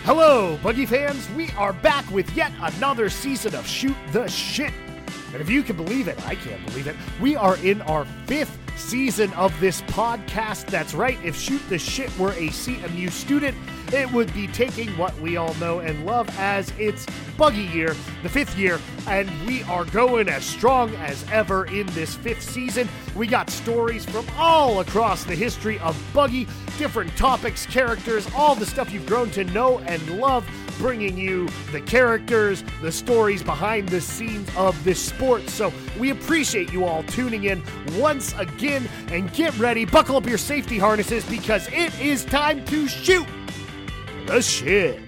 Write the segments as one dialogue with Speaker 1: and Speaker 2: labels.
Speaker 1: Hello, Buggy fans. We are back with yet another season of Shoot the Shit. And if you can believe it, I can't believe it, we are in our 5th season of this podcast. That's right, if Shoot the Shit were a CMU student, it would be taking what we all know and love as its Buggy year, the 5th year, and we are going as strong as ever in this 5th season. We got stories from all across the history of Buggy, different topics, characters, all the stuff you've grown to know and love, bringing you the characters, the stories behind the scenes of this sport. So we appreciate you all tuning in once again, and get ready, buckle up your safety harnesses, because it is time to shoot the shit.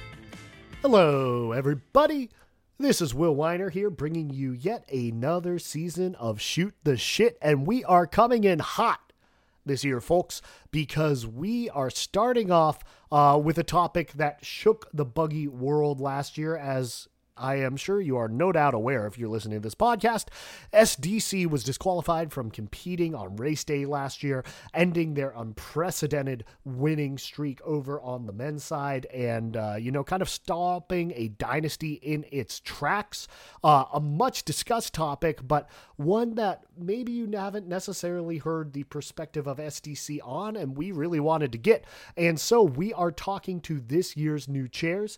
Speaker 1: Hello, everybody. This is Will Weiner here, bringing you yet another season of Shoot the Shit, and we are coming in hot this year, folks, because we are starting off with a topic that shook the Buggy world last year, as I am sure you are no doubt aware if you're listening to this podcast. SDC was disqualified from competing on race day last year, ending their unprecedented winning streak over on the men's side and, kind of stopping a dynasty in its tracks. A much discussed topic, but one that maybe you haven't necessarily heard the perspective of SDC on, and we really wanted to get. And so we are talking to this year's new chairs,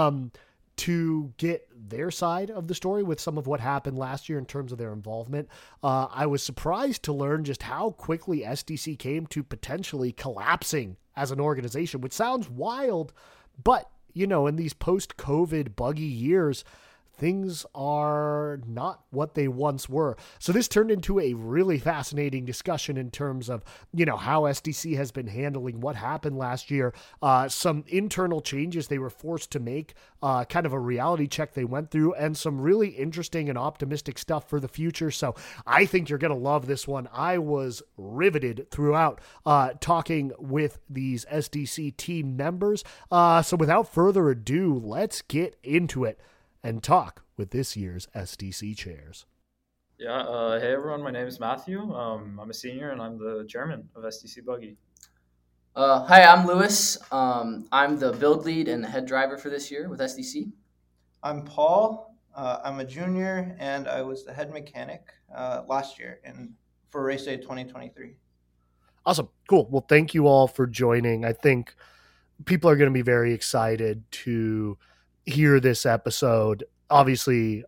Speaker 1: to get their side of the story with some of what happened last year in terms of their involvement. I was surprised to learn just how quickly SDC came to potentially collapsing as an organization, which sounds wild, but, in these post-COVID Buggy years, things are not what they once were. So this turned into a really fascinating discussion in terms of, how SDC has been handling what happened last year, some internal changes they were forced to make, kind of a reality check they went through, and some really interesting and optimistic stuff for the future. So I think you're going to love this one. I was riveted throughout talking with these SDC team members. So without further ado, let's get into it and talk with this year's SDC chairs.
Speaker 2: Yeah, hey everyone, my name is Matthew. I'm a senior and I'm the chairman of SDC Buggy.
Speaker 3: Hi, I'm Lewis. I'm the build lead and the head driver for this year with SDC.
Speaker 4: I'm Paul. I'm a junior and I was the head mechanic last year for race day 2023.
Speaker 1: Awesome. Cool. Well, thank you all for joining. I think people are going to be very excited to hear this episode. Obviously,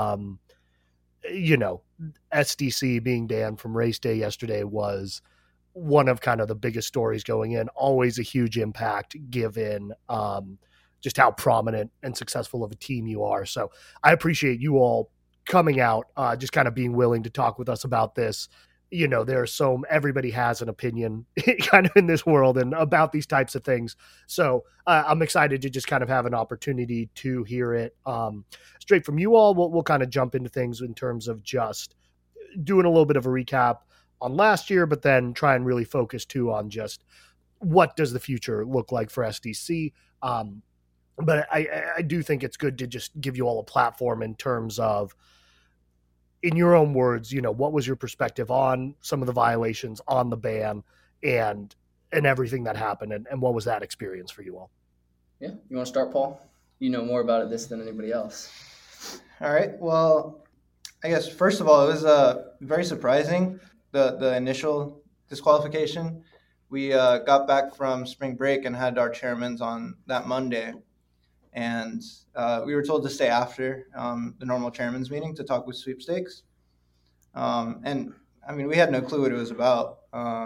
Speaker 1: SDC being banned from race day yesterday was one of kind of the biggest stories going in. Always a huge impact given just how prominent and successful of a team you are. So I appreciate you all coming out, just kind of being willing to talk with us about this. Everybody has an opinion kind of in this world and about these types of things. So I'm excited to just kind of have an opportunity to hear it straight from you all. We'll kind of jump into things in terms of just doing a little bit of a recap on last year, but then try and really focus too on just what does the future look like for SDC. But I do think it's good to just give you all a platform in terms of, in your own words, what was your perspective on some of the violations, on the ban, and everything that happened, and what was that experience for you all?
Speaker 3: Yeah, you want to start, Paul? You know more about this than anybody else.
Speaker 4: All right. Well, I guess first of all, it was very surprising, the initial disqualification. We got back from spring break and had our chairmans on that Monday. And we were told to stay after the normal chairman's meeting to talk with sweepstakes. And I mean, we had no clue what it was about.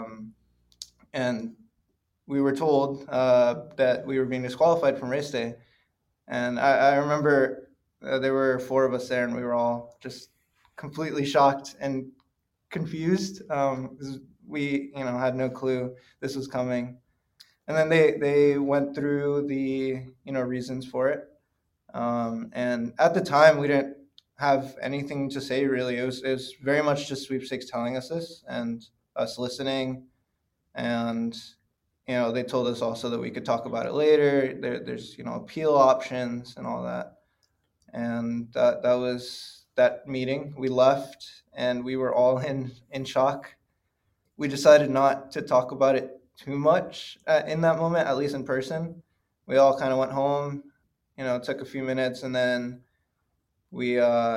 Speaker 4: And we were told that we were being disqualified from race day. And I remember there were 4 of us there, and we were all just completely shocked and confused. We, had no clue this was coming. And then they went through the, reasons for it. And at the time, we didn't have anything to say, really. It was very much just sweepstakes telling us this and us listening. And, they told us also that we could talk about it later. There's, appeal options and all that. And that was that meeting. We left and we were all in shock. We decided not to talk about it too much in that moment, at least in person. we all kind of went home. It took a few minutes, and then we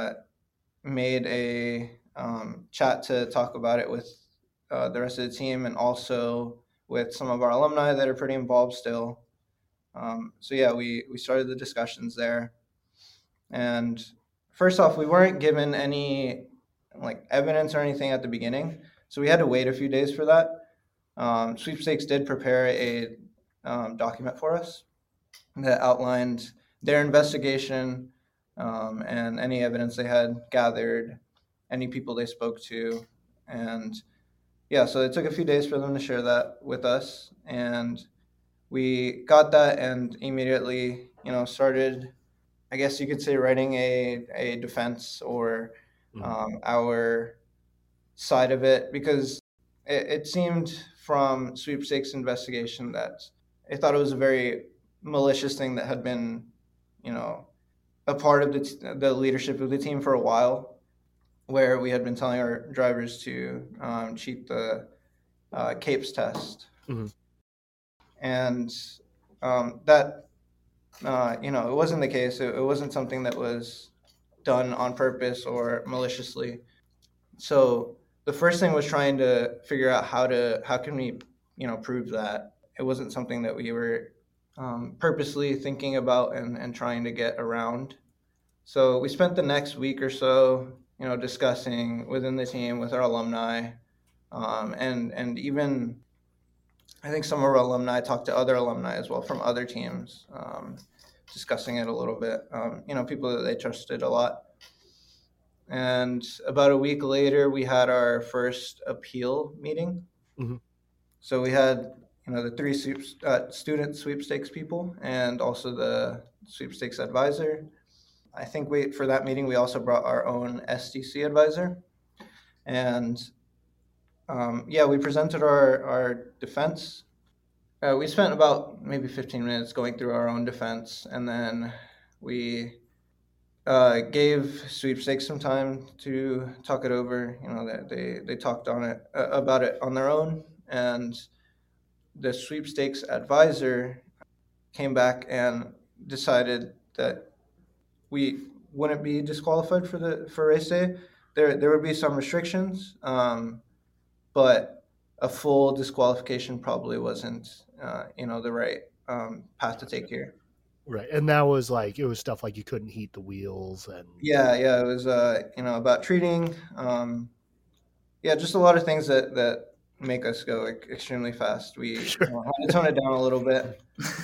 Speaker 4: made a chat to talk about it with the rest of the team, and also with some of our alumni that are pretty involved still. So yeah, we started the discussions there. And first off, we weren't given any like evidence or anything at the beginning, so we had to wait a few days for that. Sweepstakes did prepare a document for us that outlined their investigation and any evidence they had gathered, any people they spoke to, and yeah, so it took a few days for them to share that with us, and we got that and immediately, started, I guess you could say, writing a defense or our side of it, because it seemed from Sweepstakes investigation that they thought it was a very malicious thing that had been, a part of the leadership of the team for a while, where we had been telling our drivers to cheat the CAPES test.
Speaker 1: Mm-hmm.
Speaker 4: And that, it wasn't the case. It wasn't something that was done on purpose or maliciously. So the first thing was trying to figure out how can we, prove that. It wasn't something that we were purposely thinking about and trying to get around. So we spent the next week or so, discussing within the team with our alumni, and even I think some of our alumni talked to other alumni as well from other teams, discussing it a little bit, people that they trusted a lot. And about a week later, we had our first appeal meeting.
Speaker 1: Mm-hmm.
Speaker 4: So we had, the three student sweepstakes people and also the sweepstakes advisor. I think for that meeting, we also brought our own SDC advisor. And we presented our defense. We spent about maybe 15 minutes going through our own defense, and then we gave Sweepstakes some time to talk it over. They talked on it about it on their own, and the Sweepstakes advisor came back and decided that we wouldn't be disqualified for race day. There would be some restrictions, but a full disqualification probably wasn't the right path to take here.
Speaker 1: Right, and that was it was stuff like you couldn't heat the wheels and
Speaker 4: it was about treating, just a lot of things that make us go extremely fast. We had to tone it down a little bit.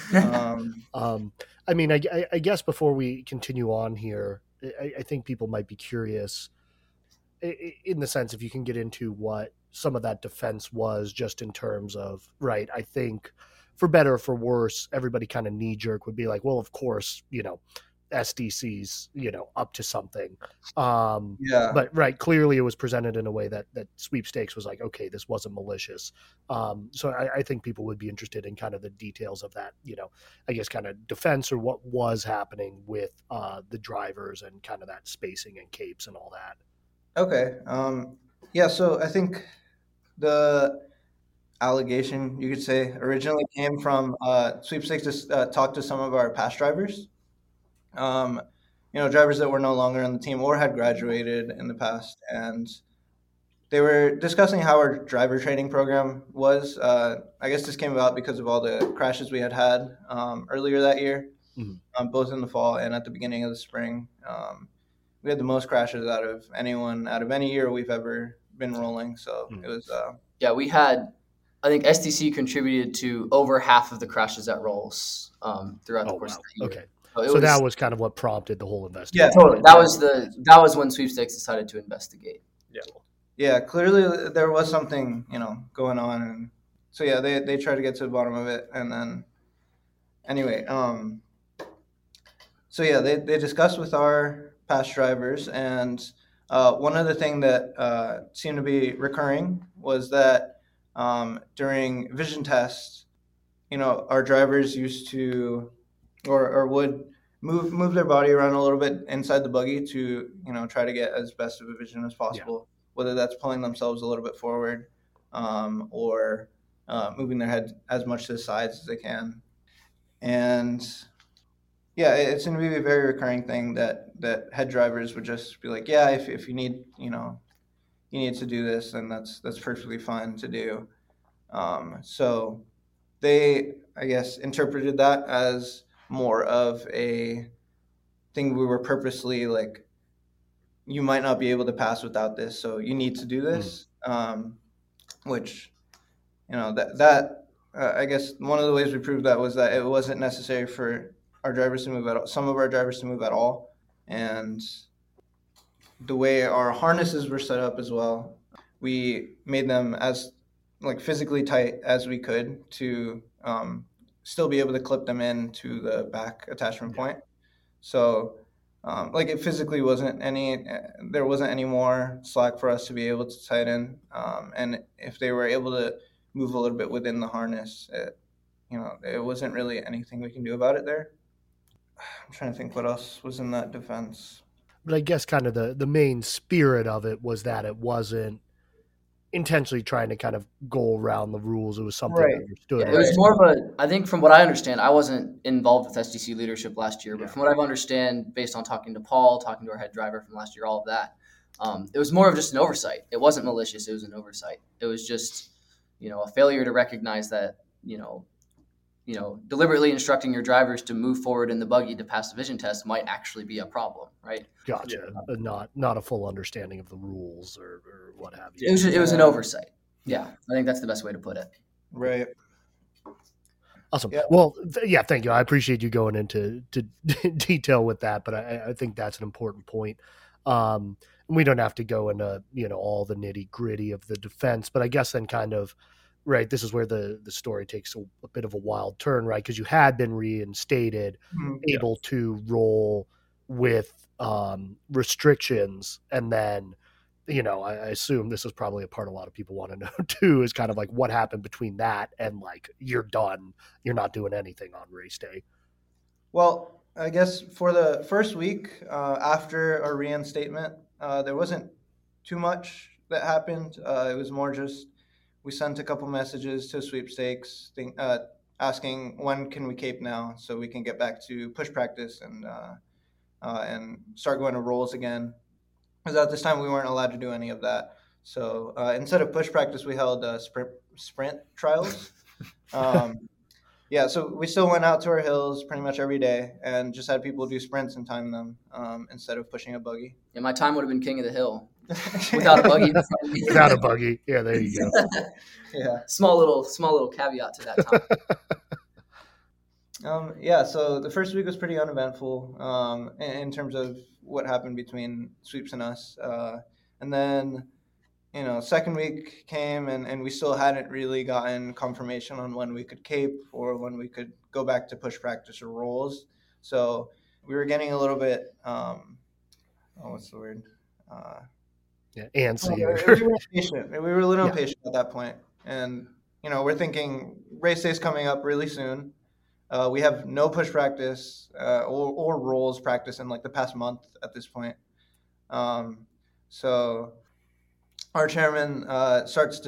Speaker 1: I mean, I guess before we continue on here, I think people might be curious in the sense if you can get into what some of that defense was, just in terms of, right, I think for better or for worse, everybody kind of knee jerk would be like, well, of course, SDC's, up to something. But right, clearly it was presented in a way that Sweepstakes was like, okay, this wasn't malicious. So I think people would be interested in kind of the details of that, I guess kind of defense or what was happening with the drivers and kind of that spacing and capes and all that.
Speaker 4: Okay. So I think the allegation, you could say, originally came from Sweepstakes to talk to some of our past drivers. Drivers that were no longer on the team or had graduated in the past, and they were discussing how our driver training program was. I guess this came about because of all the crashes we had earlier that year, both in the fall and at the beginning of the spring. We had the most crashes out of any year we've ever been rolling. So it was.
Speaker 3: We had, I think SDC contributed to over half of the crashes at rolls throughout the course of the year.
Speaker 1: Okay. So that was kind of what prompted the whole investigation.
Speaker 3: Yeah, totally. That was when Sweepstakes decided to investigate.
Speaker 2: Yeah.
Speaker 4: Yeah, clearly there was something, going on, and so they tried to get to the bottom of it, and then anyway, they discussed with our past drivers, and one other thing that seemed to be recurring was that during vision tests, our drivers used to or would move their body around a little bit inside the buggy to try to get as best of a vision as possible, whether that's pulling themselves a little bit forward or moving their head as much to the sides as they can. And yeah, it's going to be a very recurring thing that head drivers would just be like, yeah, if you need, you need to do this, then that's perfectly fine to do. So they, I guess, interpreted that as more of a thing we were purposely like, you might not be able to pass without this, so you need to do this. Which, I guess one of the ways we proved that was that it wasn't necessary for our drivers to move at all, some of our drivers to move at all. And the way our harnesses were set up as well, we made them as like physically tight as we could to still be able to clip them into the back attachment point. So like it physically there wasn't any more slack for us to be able to tighten. And if they were able to move a little bit within the harness, it wasn't really anything we can do about it there. I'm trying to think what else was in that defense.
Speaker 1: But I guess kind of the main spirit of it was that it wasn't intentionally trying to kind of go around the rules. It was something understood.
Speaker 3: Yeah, it was more of I think from what I understand, I wasn't involved with SDC leadership last year, but from what I understand, based on talking to Paul, talking to our head driver from last year, all of that, it was more of just an oversight. It wasn't malicious. It was an oversight. It was just, a failure to recognize that, deliberately instructing your drivers to move forward in the buggy to pass the vision test might actually be a problem, right?
Speaker 1: Gotcha. Not a full understanding of the rules or what have you.
Speaker 3: It was an oversight. Yeah, I think that's the best way to put it.
Speaker 4: Right.
Speaker 1: Awesome. Yeah. Well, thank you. I appreciate you going into detail with that, but I think that's an important point. We don't have to go into all the nitty gritty of the defense, but I guess then kind of. Right, this is where the story takes a bit of a wild turn, right? Because you had been reinstated, able to roll with restrictions, and then, I assume this is probably a part a lot of people want to know too, is kind of like what happened between that and like you're done, you're not doing anything on race day.
Speaker 4: Well, I guess for the first week after our reinstatement, there wasn't too much that happened. It was more just we sent a couple messages to Sweepstakes asking when can we cape now so we can get back to push practice and start going to rolls again. Because at this time we weren't allowed to do any of that. So instead of push practice, we held sprint trials. So we still went out to our hills pretty much every day and just had people do sprints and time them instead of pushing a buggy.
Speaker 3: Yeah, my time would have been king of the hill. Without a buggy.
Speaker 1: Without a buggy. Yeah, there you go.
Speaker 3: Yeah. Small little caveat to that time.
Speaker 4: So the first week was pretty uneventful in terms of what happened between Sweeps and us. And then, second week came and we still hadn't really gotten confirmation on when we could cape or when we could go back to push practice or rolls. So we were getting a little bit, what's the word?
Speaker 1: Antsy.
Speaker 4: We were impatient. We were a little impatient at that point. And, we're thinking race day's coming up really soon. We have no push practice or rolls practice in like the past month at this point. So our chairman starts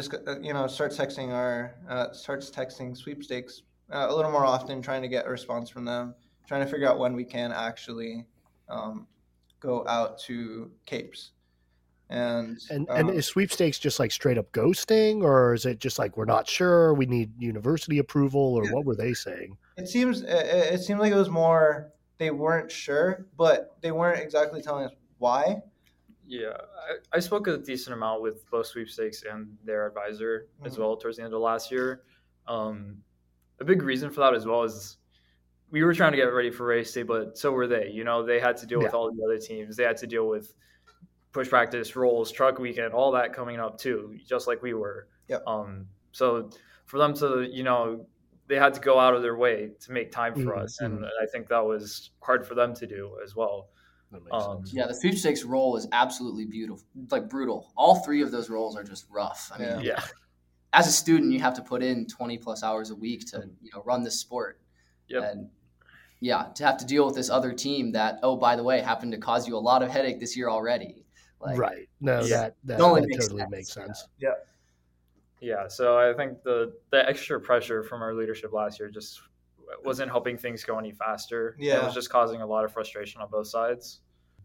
Speaker 4: texting Sweepstakes a little more often, trying to get a response from them, trying to figure out when we can actually go out to capes. And
Speaker 1: is Sweepstakes just like straight up ghosting, or is it just like we're not sure, we need university approval, or what were they saying?
Speaker 4: It seemed like it was more they weren't sure, but they weren't exactly telling us why.
Speaker 2: Yeah, I spoke a decent amount with both Sweepstakes and their advisor as well towards the end of last year. A big reason for that as well is we were trying to get ready for race day, but so were they. They had to deal with all the other teams. They had to deal with push practice, rolls, truck weekend, all that coming up too, just like we were.
Speaker 4: Yep.
Speaker 2: So for them to, they had to go out of their way to make time for us. And I think that was hard for them to do as well.
Speaker 3: Yeah, the Sweepstakes roll is absolutely beautiful, like brutal. All three of those rolls are just rough. I mean, as a student, you have to put in 20 plus hours a week to, run this sport.
Speaker 2: Yep.
Speaker 3: And to have to deal with this other team that, oh, by the way, happened to cause you a lot of headache this year already.
Speaker 1: Like, right. No, that totally makes sense.
Speaker 2: Yeah. So I think the extra pressure from our leadership last year just wasn't helping things go any faster.
Speaker 4: Yeah.
Speaker 2: It was just causing a lot of frustration on both sides.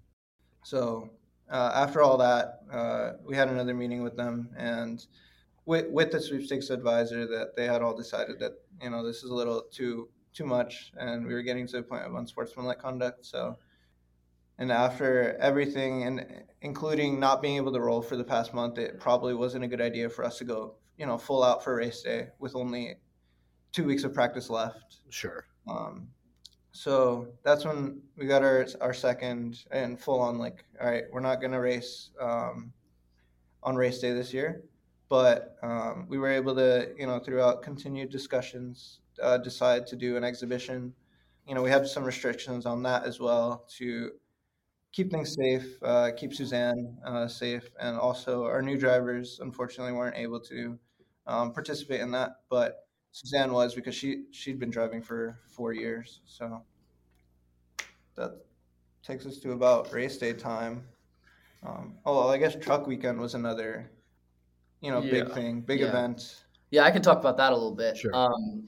Speaker 4: So after all that, we had another meeting with them, and with the sweepstakes advisor, that they had all decided that this is a little too much, and we were getting to the point of unsportsmanlike conduct. So, and after everything, and including not being able to roll for the past month, it probably wasn't a good idea for us to go full out for race day with only 2 weeks of practice left.
Speaker 1: Sure.
Speaker 4: So that's when we got our second and full on, like, all right, we're not going to race on race day this year. But we were able to, throughout continued discussions, decide to do an exhibition. We have some restrictions on that as well to keep things safe, keep Suzanne safe. And also our new drivers, unfortunately, weren't able to participate in that. But Suzanne was, because she'd been driving for 4 years. So that takes us to about race day time. I guess truck weekend was another big thing, big event.
Speaker 3: Yeah, I can talk about that a little bit.
Speaker 1: Sure.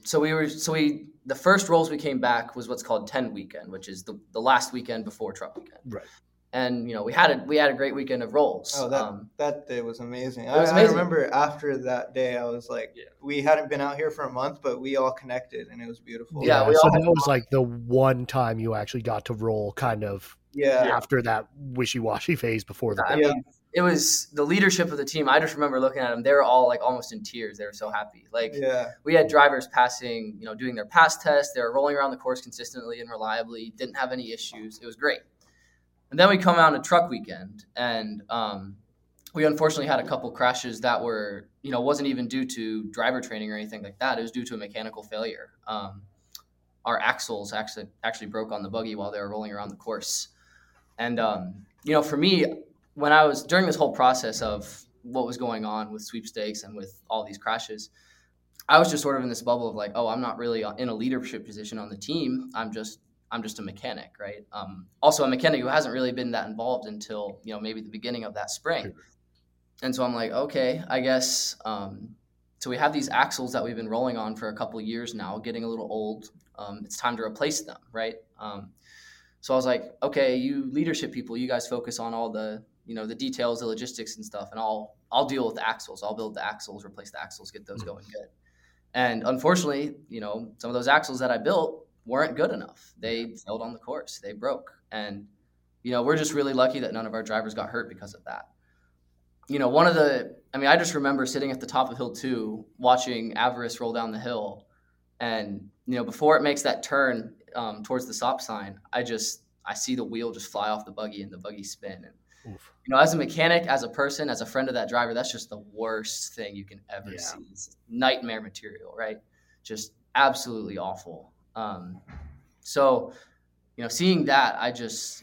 Speaker 3: The first rolls we came back was what's called 10 weekend, which is the last weekend before truck weekend.
Speaker 1: Right.
Speaker 3: And we had a great weekend of rolls.
Speaker 4: Oh, that day was amazing.
Speaker 3: It was amazing.
Speaker 4: I remember after that day, I was like, we hadn't been out here for a month, but we all connected, and it was beautiful.
Speaker 3: Yeah,
Speaker 1: so that was like the one time you actually got to roll kind of after that wishy-washy phase before the
Speaker 3: I mean, it was the leadership of the team. I just remember looking at them. They were all like almost in tears. They were so happy. We had drivers passing, doing their pass test. They were rolling around the course consistently and reliably. Didn't have any issues. It was great. And then we come out to truck weekend, and we unfortunately had a couple crashes that were, wasn't even due to driver training or anything like that. It was due to a mechanical failure. Our axles actually broke on the buggy while they were rolling around the course. And, for me, when I was during this whole process of what was going on with sweepstakes and with all these crashes, I was just sort of in this bubble of like, oh, I'm not really in a leadership position on the team. I'm just a mechanic, right? Also a mechanic who hasn't really been that involved until, maybe the beginning of that spring. And so I'm like, okay, I guess. So we have these axles that we've been rolling on for a couple of years now, getting a little old. It's time to replace them, right? So I was like, okay, you leadership people, you guys focus on all the, the details, the logistics and stuff, and I'll deal with the axles. I'll build the axles, replace the axles, get those going good. And unfortunately, some of those axles that I built weren't good enough. They failed on the course. They broke. And, we're just really lucky that none of our drivers got hurt because of that. I just remember sitting at the top of Hill 2, watching Avarice roll down the hill. And, before it makes that turn towards the stop sign, I see the wheel just fly off the buggy and the buggy spin. And, as a mechanic, as a person, as a friend of that driver, that's just the worst thing you can ever see. It's nightmare material, right? Just absolutely awful. So, seeing that, I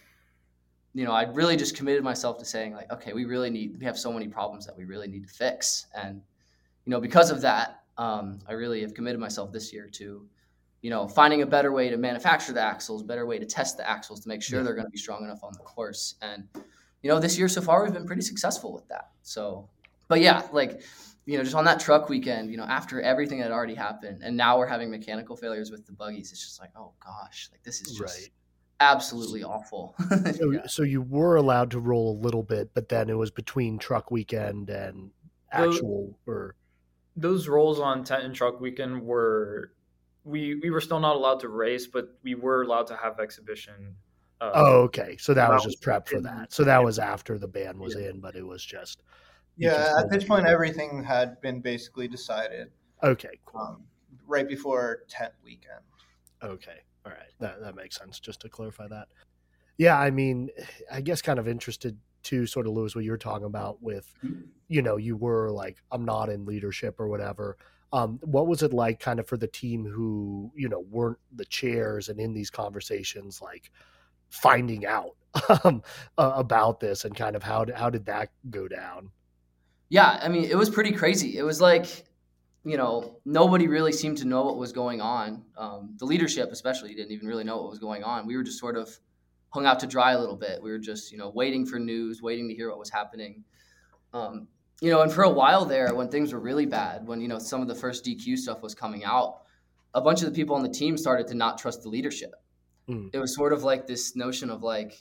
Speaker 3: really just committed myself to saying like, okay, we have so many problems that we really need to fix. And, because of that, I really have committed myself this year to, finding a better way to manufacture the axles, better way to test the axles to make sure they're going to be strong enough on the course. And, this year so far, we've been pretty successful with that. So, but yeah, just on that truck weekend, after everything that already happened, and now we're having mechanical failures with the buggies, it's just like, oh gosh, this is just absolutely awful.
Speaker 1: So you were allowed to roll a little bit, but then it was between truck weekend and actual
Speaker 2: those rolls on tent and truck weekend were, we were still not allowed to race, but we were allowed to have exhibition.
Speaker 1: Okay. So that was just prep for that. So that was after the ban was in, but it was just.
Speaker 4: At this point, everything had been basically decided.
Speaker 1: Okay, cool.
Speaker 4: Right before tent weekend.
Speaker 1: Okay. All right. That makes sense, just to clarify that. Yeah, I guess kind of interested too, sort of, Lewis, what you're talking about with, you were like, I'm not in leadership or whatever. What was it like kind of for the team who, weren't the chairs and in these conversations, like finding out about this, and kind of how did that go down?
Speaker 3: Yeah, it was pretty crazy. It was like, nobody really seemed to know what was going on. The leadership especially didn't even really know what was going on. We were just sort of hung out to dry a little bit. We were just, waiting for news, waiting to hear what was happening. And for a while there, when things were really bad, when, some of the first DQ stuff was coming out, a bunch of the people on the team started to not trust the leadership. It was sort of like this notion of like,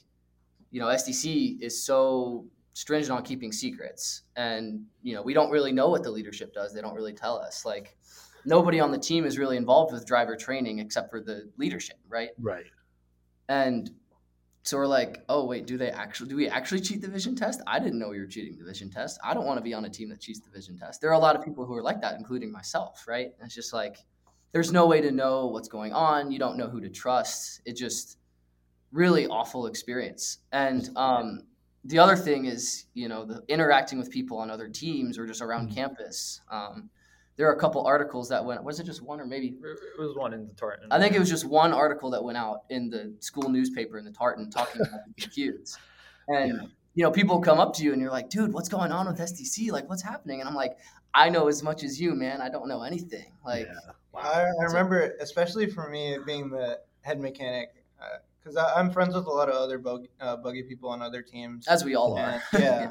Speaker 3: SDC is so stringent on keeping secrets, and we don't really know what the leadership does. They don't really tell us. Like, nobody on the team is really involved with driver training except for the leadership, right? And so we're like, oh wait, do we actually cheat the vision test? I didn't know we were cheating the vision test. I don't want to be on a team that cheats the vision test. There are a lot of people who are like that, including myself, right? And it's just like, there's no way to know what's going on. You don't know who to trust. It just really awful experience. And the other thing is, the interacting with people on other teams or just around campus. There are a couple articles that went, was it just one or maybe?
Speaker 2: It was one in the Tartan.
Speaker 3: I think it was just one article that went out in the school newspaper in the Tartan talking about the PQs. And, people come up to you and you're like, dude, what's going on with SDC? Like, what's happening? And I'm like, I know as much as you, man. I don't know anything. Like,
Speaker 4: I remember, especially for me being the head mechanic, because I'm friends with a lot of other buggy people on other teams.
Speaker 3: As we all are.
Speaker 4: Yeah.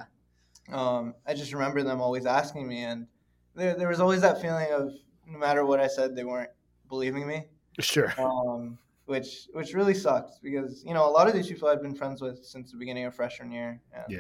Speaker 4: I just remember them always asking me, and there was always that feeling of no matter what I said, they weren't believing me.
Speaker 1: Sure.
Speaker 4: Which really sucked because, a lot of these people I've been friends with since the beginning of freshman year.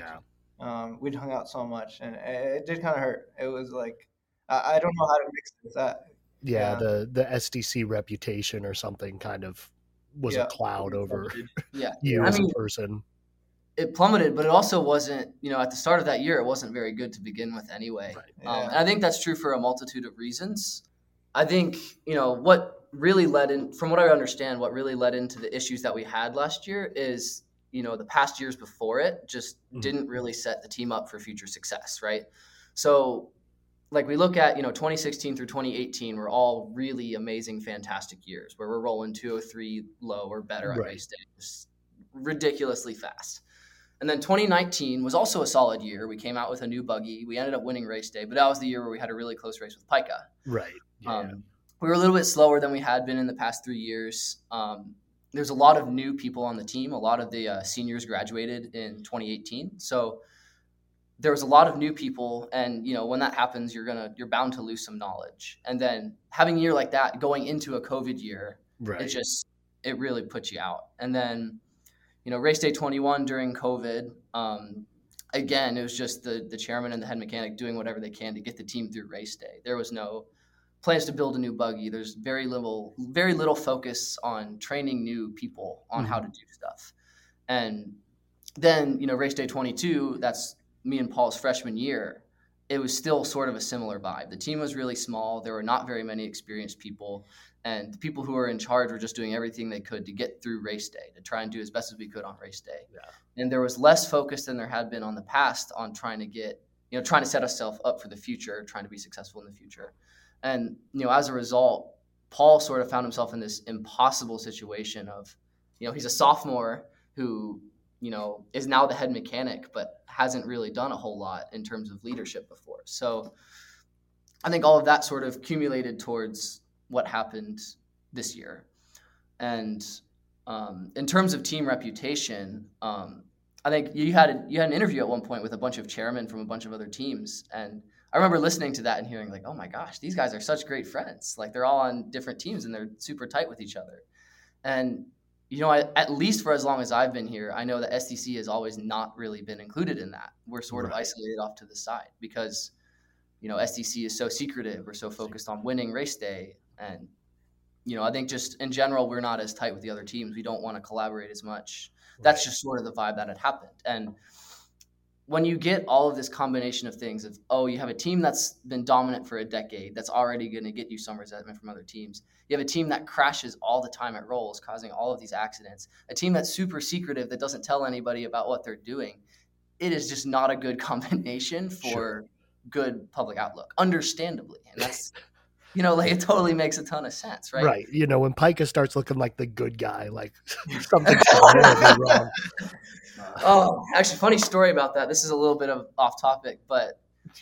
Speaker 4: And, we'd hung out so much, and it did kind of hurt. It was like, I don't know how to mix this up.
Speaker 1: Yeah, the SDC reputation or something kind of was a cloud over you as a person.
Speaker 3: It plummeted, but it also wasn't, at the start of that year, it wasn't very good to begin with anyway. And I think that's true for a multitude of reasons. I think, what really led in, from what I understand, what really led into the issues that we had last year is, the past years before it just didn't really set the team up for future success, right? So, like we look at, 2016 through 2018 were all really amazing, fantastic years where we're rolling 203 low or better on race day. Just ridiculously fast. And then 2019 was also a solid year. We came out with a new buggy. We ended up winning race day, but that was the year where we had a really close race with Pika.
Speaker 1: Right. Yeah.
Speaker 3: We were a little bit slower than we had been in the past 3 years. There's a lot of new people on the team. A lot of the seniors graduated in 2018. So there was a lot of new people. And, when that happens, you're bound to lose some knowledge. And then having a year like that going into a COVID year, it really puts you out. And then, race day 21 during COVID, again, it was just the chairman and the head mechanic doing whatever they can to get the team through race day. There was no plans to build a new buggy. There's very little focus on training new people on how to do stuff. And then, race day 22, that's me and Paul's freshman year. It was still sort of a similar vibe. The team was really small. There were not very many experienced people. And the people who were in charge were just doing everything they could to get through race day, to try and do as best as we could on race day. Yeah. And there was less focus than there had been on the past on trying to set ourselves up for the future, trying to be successful in the future. And, as a result, Paul sort of found himself in this impossible situation of, he's a sophomore who, is now the head mechanic, but hasn't really done a whole lot in terms of leadership before. So I think all of that sort of accumulated towards what happened this year. And in terms of team reputation, I think you had an interview at one point with a bunch of chairmen from a bunch of other teams. And I remember listening to that and hearing like, oh my gosh, these guys are such great friends. Like they're all on different teams and they're super tight with each other. And, at least for as long as I've been here, I know that SDC has always not really been included in that. We're sort of isolated off to the side because, SDC is so secretive. We're so focused on winning race day. And, I think just in general, we're not as tight with the other teams. We don't want to collaborate as much. That's just sort of the vibe that had happened. And when you get all of this combination of things of, you have a team that's been dominant for a decade, that's already going to get you some resentment from other teams. You have a team that crashes all the time at rolls, causing all of these accidents. A team that's super secretive, that doesn't tell anybody about what they're doing. It is just not a good combination for good public outlook, understandably. And that's, it totally makes a ton of sense, right?
Speaker 1: Right. When Pika starts looking like the good guy, like something's horribly wrong.
Speaker 3: Actually, funny story about that. This is a little bit of off topic, but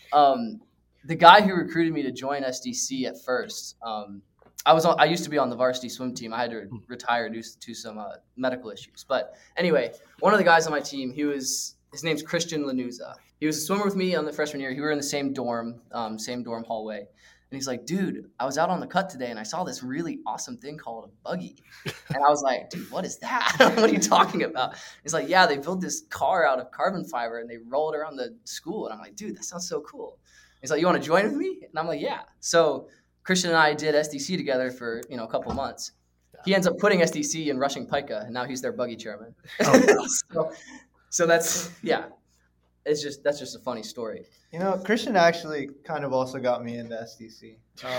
Speaker 3: the guy who recruited me to join SDC at first, I used to be on the varsity swim team. I had to retire due to some medical issues. But anyway, one of the guys on my team, his name's Christian Lanuza. He was a swimmer with me on the freshman year. We were in the same dorm hallway. And he's like, dude, I was out on the cut today and I saw this really awesome thing called a buggy. And I was like, dude, what is that? What are you talking about? He's like, yeah, they built this car out of carbon fiber and they roll it around the school. And I'm like, dude, that sounds so cool. He's like, you want to join with me? And I'm like, yeah. So Christian and I did SDC together for, a couple of months. He ends up putting SDC in Rushing Pica, and now he's their buggy chairman. So that's, that's just a funny story.
Speaker 4: Christian actually kind of also got me into SDC.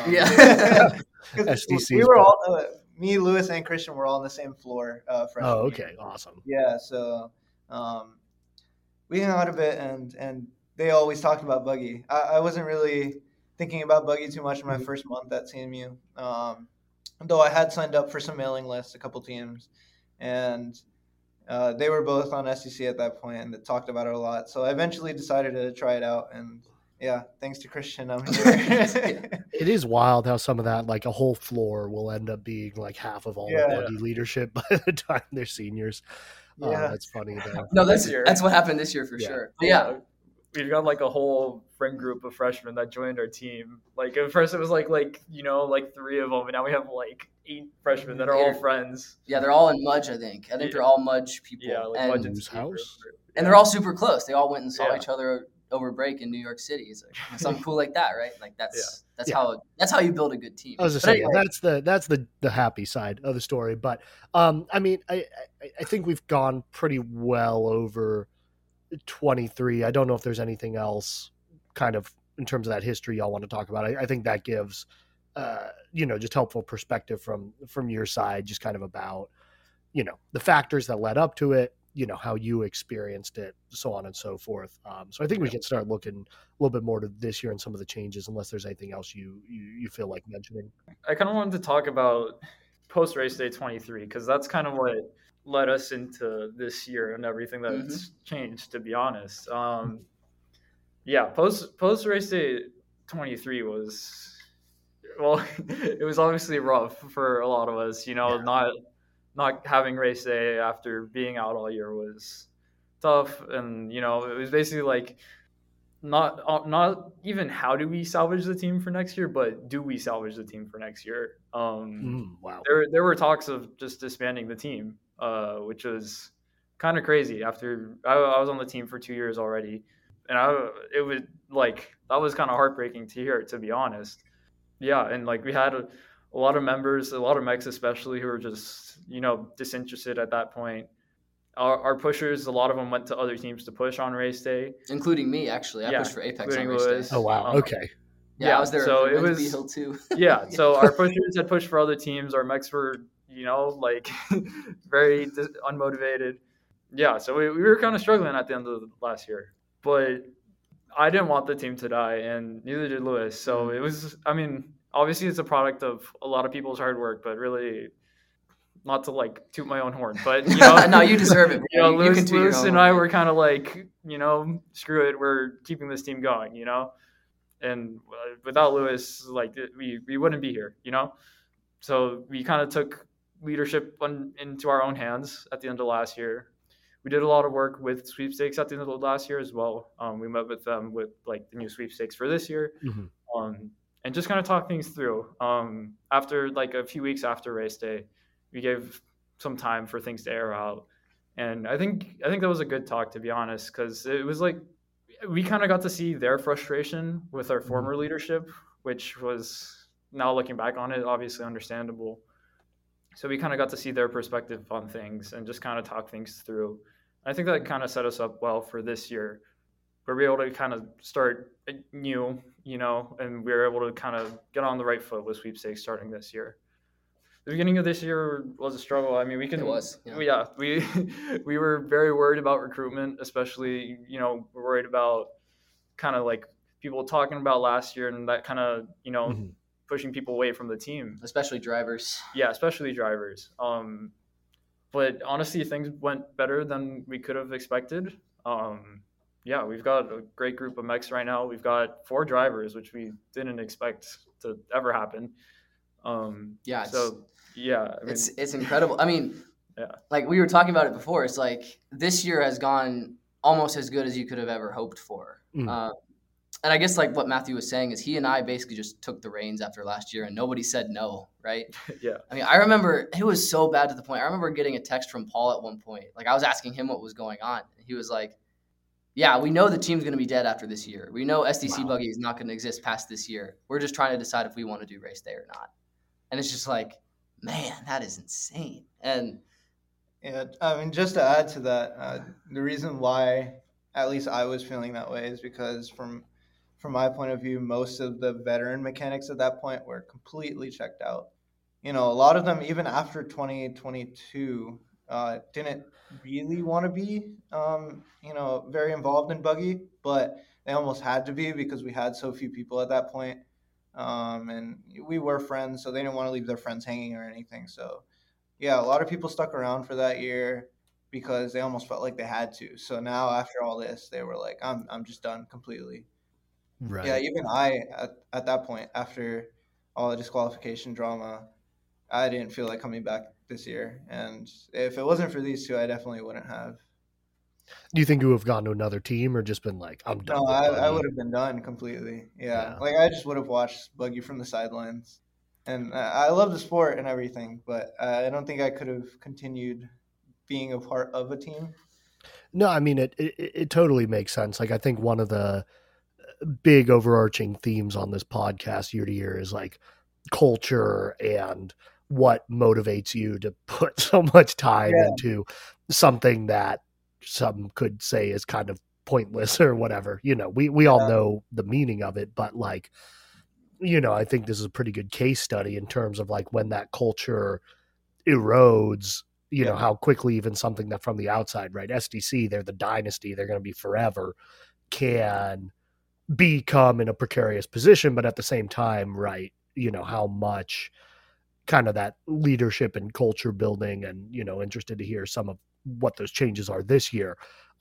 Speaker 1: SDC.
Speaker 4: We were all, me, Lewis, and Christian were all on the same floor. Freshman year.
Speaker 1: Okay, awesome.
Speaker 4: Yeah, so we hung out a bit, and they always talked about buggy. I wasn't really thinking about buggy too much in my first month at CMU, though I had signed up for some mailing lists, a couple teams, and they were both on SDC at that point and talked about it a lot. So I eventually decided to try it out, and thanks to Christian, I'm here.
Speaker 1: It is wild how some of that, like a whole floor, will end up being like half of all the buggy leadership by the time they're seniors.
Speaker 4: Yeah,
Speaker 1: that's funny though.
Speaker 3: No, that's what happened this year for sure. But yeah.
Speaker 2: We've got like a whole friend group of freshmen that joined our team. Like at first it was like 3 of them, and now we have like 8 freshmen that are all friends.
Speaker 3: Yeah, they're all in Mudge, I think. They're all Mudge people.
Speaker 2: Yeah, like Mudge and
Speaker 1: house.
Speaker 3: And they're all super close. They all went and saw each other over break in New York City. It's like something cool like that, right? Like that's how you build a good team.
Speaker 1: I was just saying that's the happy side of the story. But I mean, I think we've gone pretty well over 23. I don't know if there's anything else kind of in terms of that history y'all want to talk about. I think that gives just helpful perspective from your side, just kind of about the factors that led up to it, how you experienced it, so on and so forth. So I think we can start looking a little bit more to this year and some of the changes, unless there's anything else you feel like mentioning.
Speaker 2: I kind of wanted to talk about post race day 23, because that's kind of what led us into this year and everything that's changed, to be honest. Post race day 23 was, it was obviously rough for a lot of us. Not having race day after being out all year was tough, and it was basically like not even how do we salvage the team for next year, but do we salvage the team for next year?
Speaker 1: Wow.
Speaker 2: There were talks of just disbanding the team, which was kind of crazy. After I was on the team for 2 years already, and that was kind of heartbreaking to hear, to be honest. Yeah, and like we had a lot of members, a lot of mechs especially, who were just disinterested at that point. Our pushers, a lot of them went to other teams to push on race day,
Speaker 3: including me. Actually, I pushed for Apex on race
Speaker 2: Lewis.
Speaker 3: day.
Speaker 1: Oh wow, okay.
Speaker 3: Yeah, I was there.
Speaker 2: So it was
Speaker 3: B-Hill too.
Speaker 2: Yeah, so our pushers had pushed for other teams. Our mechs were, very unmotivated. Yeah, so we were kind of struggling at the end of last year. But I didn't want the team to die, and neither did Lewis. So it was, obviously it's a product of a lot of people's hard work, but really, not to toot my own horn, but
Speaker 3: no, you deserve it.
Speaker 2: Lewis and I were kind of screw it, we're keeping this team going, and without Lewis, we wouldn't be here, So we kind of took leadership into our own hands at the end of last year. We did a lot of work with sweepstakes at the end of last year as well. We met with them with the new sweepstakes for this year, and just kind of talk things through. After a few weeks after race day, we gave some time for things to air out, and I think that was a good talk, to be honest, because it was we kind of got to see their frustration with our former leadership, which was, now looking back on it, obviously understandable. So we kind of got to see their perspective on things and just kind of talk things through. I think that kind of set us up well for this year, where we were able to kind of start new, and we were able to kind of get on the right foot with sweepstakes starting this year. The beginning of this year was a struggle. It was. Yeah. We were very worried about recruitment, especially, we're worried about kind of people talking about last year, and that kind of, pushing people away from the team.
Speaker 3: Especially drivers.
Speaker 2: Yeah, especially drivers. But honestly, things went better than we could have expected. We've got a great group of mechs right now. We've got 4 drivers, which we didn't expect to ever happen. It's
Speaker 3: incredible. Like we were talking about it before, it's this year has gone almost as good as you could have ever hoped for. And I guess like what Matthew was saying is he and I basically just took the reins after last year and nobody said no, right?
Speaker 2: Yeah.
Speaker 3: I mean, I remember it was so bad to the point. I remember getting a text from Paul at one point. Like I was asking him what was going on. And he was like, yeah, we know the team's going to be dead after this year. We know SDC Buggy is not going to exist past this year. We're just trying to decide if we want to do race day or not. And it's just like, man, that is insane. And
Speaker 4: yeah, I mean, just to add to that, the reason why at least I was feeling that way is because from my point of view, most of the veteran mechanics at that point were completely checked out. A lot of them, even after 2022, didn't really want to be, very involved in Buggy, but they almost had to be because we had so few people at that point. And we were friends, so they didn't want to leave their friends hanging or anything. So, yeah, a lot of people stuck around for that year because they almost felt like they had to. So now after all this, they were like, I'm just done completely.
Speaker 1: Right.
Speaker 4: Yeah, even I, at that point, after all the disqualification drama, I didn't feel like coming back this year. And if it wasn't for these two, I definitely wouldn't have.
Speaker 1: Do you think you would have gone to another team or just been like, I'm done?
Speaker 4: No,
Speaker 1: with
Speaker 4: I
Speaker 1: Buggy?
Speaker 4: would have been done completely. Yeah.
Speaker 1: Yeah.
Speaker 4: Like I just would have watched Buggy from the sidelines. And I love the sport and everything, but I don't think I could have continued being a part of a team.
Speaker 1: No, I mean, it totally makes sense. Like, I think one of the big overarching themes on this podcast year to year is like culture and what motivates you to put so much time into something that some could say is kind of pointless or whatever. We all know the meaning of it, but like, I think this is a pretty good case study in terms of like when that culture erodes, how quickly even something that from the outside, right? SDC, they're the dynasty, they're going to be forever, can become in a precarious position, but at the same time, right, how much kind of that leadership and culture building and, interested to hear some of what those changes are this year,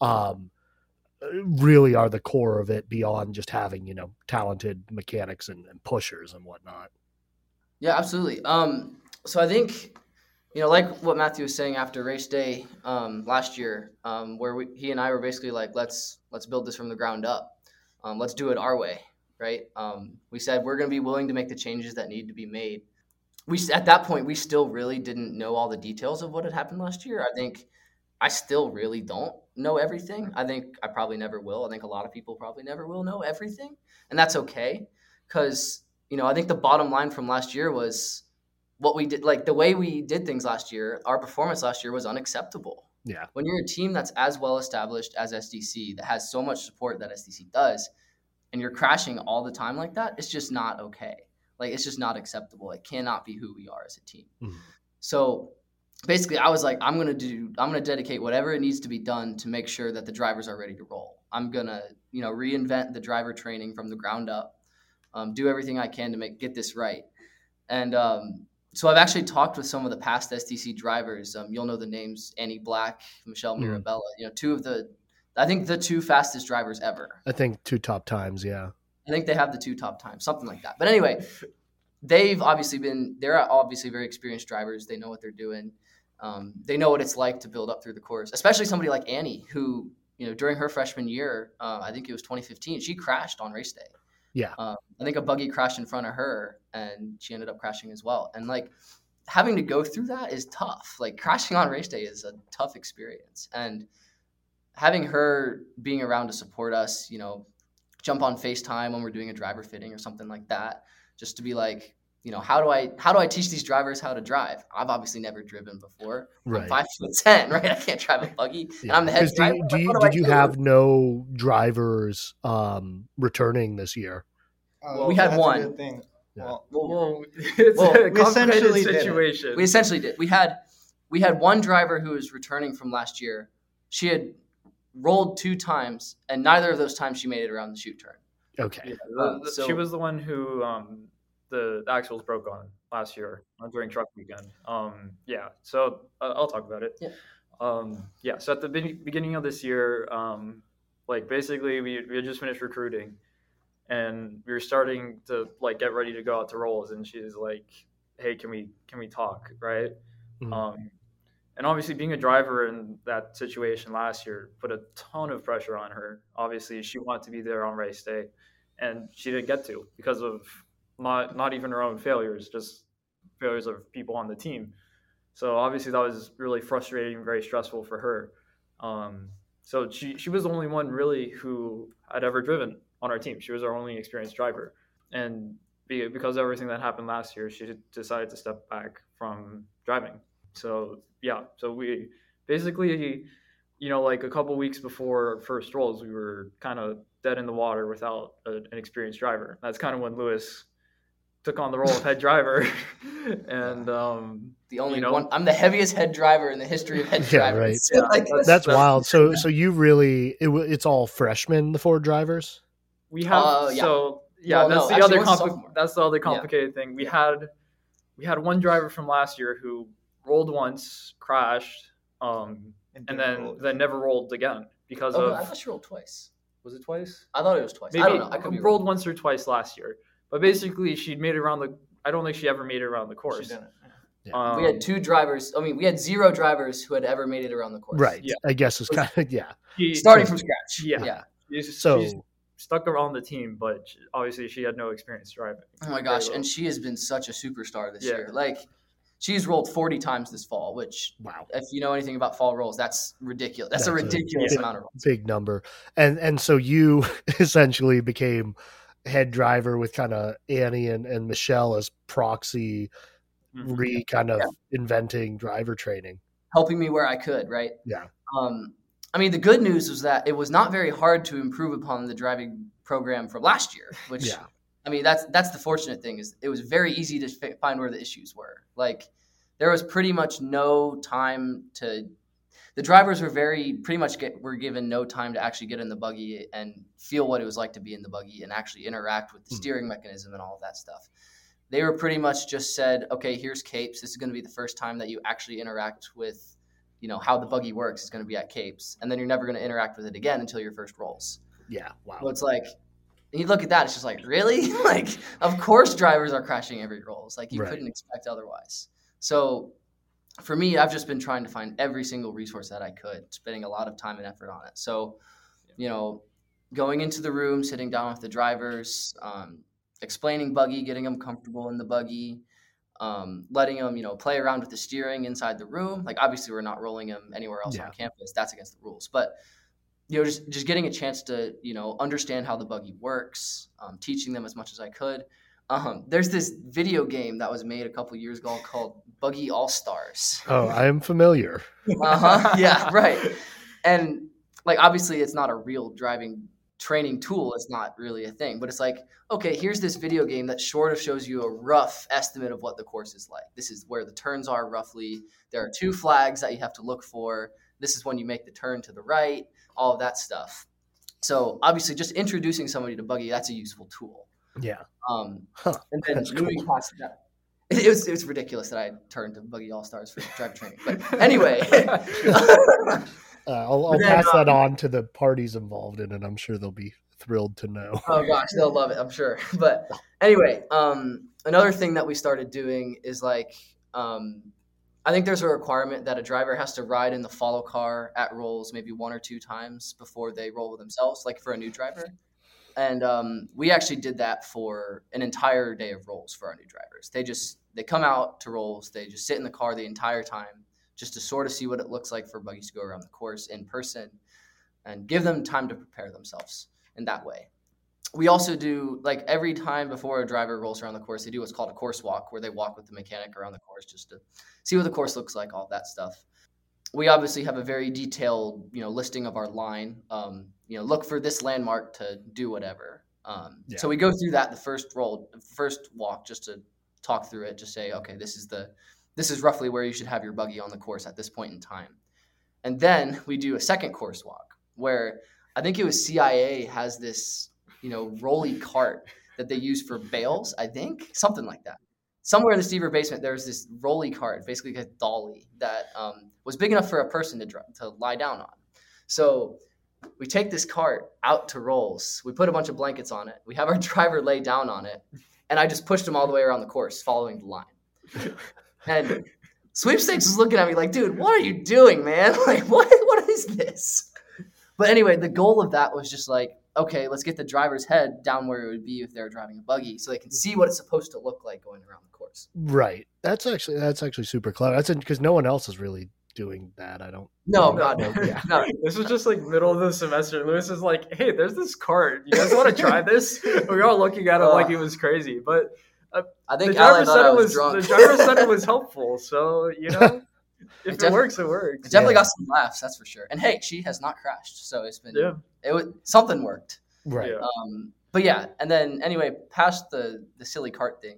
Speaker 1: really are the core of it beyond just having, talented mechanics and pushers and whatnot.
Speaker 3: Yeah, absolutely. So I think, like what Matthew was saying after race day last year, where he and I were basically like, let's build this from the ground up. Let's do it our way, right? We said we're going to be willing to make the changes that need to be made. At that point, we still really didn't know all the details of what had happened last year. I think I still really don't know everything. I think I probably never will. I think a lot of people probably never will know everything. And that's okay. Because, I think the bottom line from last year was what we did, like the way we did things last year, our performance last year was unacceptable.
Speaker 1: Yeah.
Speaker 3: When you're a team that's as well established as SDC, that has so much support that SDC does, and you're crashing all the time like that, it's just not okay. Like, it's just not acceptable. It cannot be who we are as a team. Mm-hmm. So basically I was like, I'm going to dedicate whatever it needs to be done to make sure that the drivers are ready to roll. I'm going to, reinvent the driver training from the ground up, do everything I can to get this right. And, so I've actually talked with some of the past SDC drivers. You'll know the names, Annie Black, Michelle Mirabella, I think the two fastest drivers ever.
Speaker 1: I think 2 top times. Yeah.
Speaker 3: I think they have the 2 top times, something like that. But anyway, they're obviously very experienced drivers. They know what they're doing. They know what it's like to build up through the course, especially somebody like Annie, who, during her freshman year, I think it was 2015, she crashed on race day.
Speaker 1: Yeah.
Speaker 3: I think a buggy crashed in front of her and she ended up crashing as well. And like having to go through that is tough. Like crashing on race day is a tough experience. And having her being around to support us, jump on FaceTime when we're doing a driver fitting or something like that, just to be like, how do I teach these drivers how to drive? I've obviously never driven before.
Speaker 1: Right.
Speaker 3: I'm 5'10", right? I can't drive a buggy. Yeah. And I'm the head driver.
Speaker 1: Did you have no drivers returning this year?
Speaker 3: We had one.
Speaker 4: A good thing.
Speaker 1: Yeah.
Speaker 2: It's a complicated situation.
Speaker 3: We essentially did. We had one driver who was returning from last year. She had rolled 2 times, and neither of those times she made it around the shoot turn.
Speaker 1: Okay.
Speaker 2: Yeah, she was the one who the axles broke on last year during truck weekend. So I'll talk about it.
Speaker 3: Yeah.
Speaker 2: So at the beginning of this year, basically we had just finished recruiting, and we were starting to get ready to go out to rolls, and she's like, "Hey, can we talk?" Right. Mm-hmm. And obviously, being a driver in that situation last year put a ton of pressure on her. Obviously, she wanted to be there on race day, and she didn't get to because of not even her own failures, just failures of people on the team. So obviously that was really frustrating, very stressful for her. So she was the only one really who had ever driven on our team. She was our only experienced driver. And because of everything that happened last year, she decided to step back from driving. So we basically, like a couple weeks before first rolls, we were kind of dead in the water without an experienced driver. That's kind of when Lewis took on the role of head driver. And
Speaker 3: the only one, I'm the heaviest head driver in the history of head drivers.
Speaker 1: Right. Like, that's wild. So you really, it's all freshmen, the Ford drivers?
Speaker 2: We have that's the other complicated thing. We had one driver from last year who rolled once, crashed, and then never rolled again because of.
Speaker 3: I thought she rolled twice.
Speaker 2: Was it twice?
Speaker 3: I thought it was twice.
Speaker 2: Maybe
Speaker 3: I don't know. I could be
Speaker 2: rolled
Speaker 3: wrong.
Speaker 2: once or twice last year, but basically she'd made it around the. I don't think she ever made it around the course.
Speaker 4: She didn't.
Speaker 3: Yeah. We had 2 drivers. I mean, we had 0 drivers who had ever made it around the course.
Speaker 1: Right.
Speaker 2: Yeah.
Speaker 1: I guess it's kind of
Speaker 3: starting from scratch.
Speaker 2: Yeah. She's stuck around the team, but obviously she had no experience driving.
Speaker 3: Oh my gosh, and she has been such a superstar this year. Like, she's rolled 40 times this fall, which, if you know anything about fall rolls, that's ridiculous. That's a ridiculous amount of rolls. Big
Speaker 1: number. And so you essentially became head driver with kind of Annie and Michelle as proxy, inventing driver training.
Speaker 3: Helping me where I could, right?
Speaker 1: Yeah.
Speaker 3: I mean, the good news was that it was not very hard to improve upon the driving program from last year, which, I mean, that's the fortunate thing is it was very easy to find where the issues were. Like, there was pretty much no time the drivers were were given no time to actually get in the buggy and feel what it was like to be in the buggy and actually interact with the steering mechanism and all of that stuff. They were pretty much just said, okay, here's Capes. This is going to be the first time that you actually interact with how the buggy works is going to be at Capes. And then you're never going to interact with it again until your first rolls.
Speaker 1: Yeah. Wow.
Speaker 3: So it's like, you look at that, it's just like, really? Like, of course drivers are crashing every rolls. Like, you couldn't expect otherwise. So for me, I've just been trying to find every single resource that I could, spending a lot of time and effort on it. So, going into the room, sitting down with the drivers, explaining buggy, getting them comfortable in the buggy, letting them, play around with the steering inside the room. Like, obviously we're not rolling them anywhere else on campus. That's against the rules. But, just getting a chance to, understand how the buggy works, teaching them as much as I could. There's this video game that was made a couple years ago called Buggy All-Stars.
Speaker 1: Oh, I am familiar.
Speaker 3: Yeah, right. And, like, obviously it's not a real driving training tool. It's not really a thing, but it's like, okay, here's this video game that sort of shows you a rough estimate of what the course is like. This is where the turns are roughly. There are 2 flags that you have to look for. This is when you make the turn to the right, all of that stuff. So obviously just introducing somebody to buggy, that's a useful tool.
Speaker 1: Yeah.
Speaker 3: And then moving past that, it was ridiculous that I turned to Buggy All-Stars for driver training. But anyway,
Speaker 1: I'll pass that on to the parties involved in it. I'm sure they'll be thrilled to know.
Speaker 3: Oh gosh, they'll love it, I'm sure. But anyway, another thing that we started doing is like, I think there's a requirement that a driver has to ride in the follow car at rolls maybe 1 or 2 times before they roll with themselves, like for a new driver. And we actually did that for an entire day of rolls for our new drivers. They come out to rolls. They just sit in the car the entire time just to sort of see what it looks like for buggies to go around the course in person and give them time to prepare themselves in that way. We also do, like, every time before a driver rolls around the course, they do what's called a course walk, where they walk with the mechanic around the course just to see what the course looks like, all that stuff. We obviously have a very detailed, listing of our line. Look for this landmark to do whatever. So we go through that the first walk, just to talk through it, just say, okay, this is roughly where you should have your buggy on the course at this point in time. And then we do a second course walk where I think it was CIA has this, rolly cart that they use for bales, I think, something like that. Somewhere in the Stever basement, there's this rolly cart, basically a dolly that was big enough for a person to lie down on. So we take this cart out to rolls. We put a bunch of blankets on it. We have our driver lay down on it. And I just pushed him all the way around the course, following the line. And Sweepstakes was looking at me like, dude, what are you doing, man? Like, what is this? But anyway, the goal of that was just like, okay, let's get the driver's head down where it would be if they were driving a buggy so they can see what it's supposed to look like going around the course.
Speaker 1: Right. That's actually super clever. That's because no one else is really doing that. I don't.
Speaker 3: No, God, no.
Speaker 1: Yeah.
Speaker 3: No.
Speaker 2: This was just like middle of the semester. Lewis is like, "Hey, there's this cart. You guys want to try this?" We were all looking at him like he was crazy, but
Speaker 3: I think
Speaker 2: the driver
Speaker 3: Alan thought
Speaker 2: said
Speaker 3: I
Speaker 2: it
Speaker 3: was
Speaker 2: was
Speaker 3: drunk.
Speaker 2: the driver said it was helpful. So if it works, it works.
Speaker 3: It definitely got some laughs, that's for sure. And hey, she has not crashed, so it's been something worked.
Speaker 1: Right.
Speaker 2: Yeah.
Speaker 3: But yeah, and then anyway, past the silly cart thing,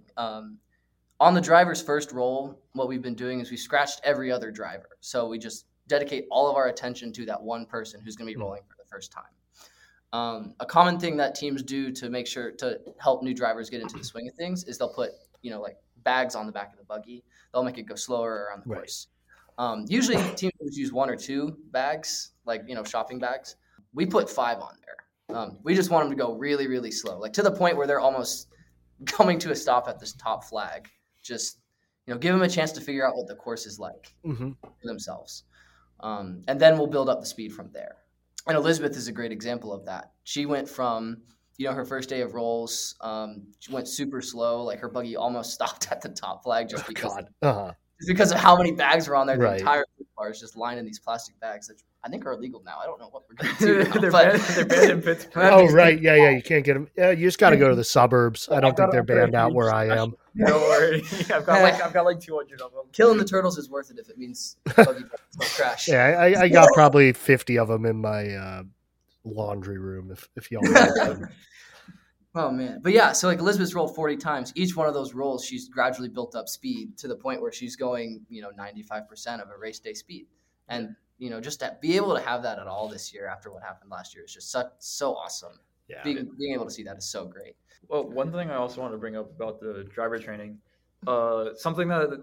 Speaker 3: on the driver's first roll, what we've been doing is we scratched every other driver. So we just dedicate all of our attention to that one person who's going to be rolling for the first time. A common thing that teams do to make sure to help new drivers get into the swing of things is they'll put, like bags on the back of the buggy. They'll make it go slower around the course. Usually teams use 1 or 2 bags, like, shopping bags. We put 5 on there. We just want them to go really, really slow, like to the point where they're almost coming to a stop at this top flag. Just, give them a chance to figure out what the course is like for themselves. And then we'll build up the speed from there. And Elizabeth is a great example of that. She went from, her first day of rolls, she went super slow. Like her buggy almost stopped at the top flag just because of how many bags were on there. The entire bar is just lined in these plastic bags that I think are illegal now. I don't know what we're going to do.
Speaker 2: They're banned in Pittsburgh.
Speaker 1: Oh, right. Yeah. You can't get them. Yeah, you just got to go to the suburbs. I don't think they're banned out where I am.
Speaker 2: Don't worry. I've got like 200 of them.
Speaker 3: Killing the turtles is worth it if it means buggy don't crash.
Speaker 1: Yeah, I got probably 50 of them in my laundry room if y'all want them.
Speaker 3: Oh, man. But yeah, so like Elizabeth's rolled 40 times. Each one of those rolls, she's gradually built up speed to the point where she's going, 95% of a race day speed. And, just to be able to have that at all this year after what happened last year is just so awesome.
Speaker 1: Yeah.
Speaker 3: Being able to see that is so great.
Speaker 2: Well, one thing I also want to bring up about the driver training, something that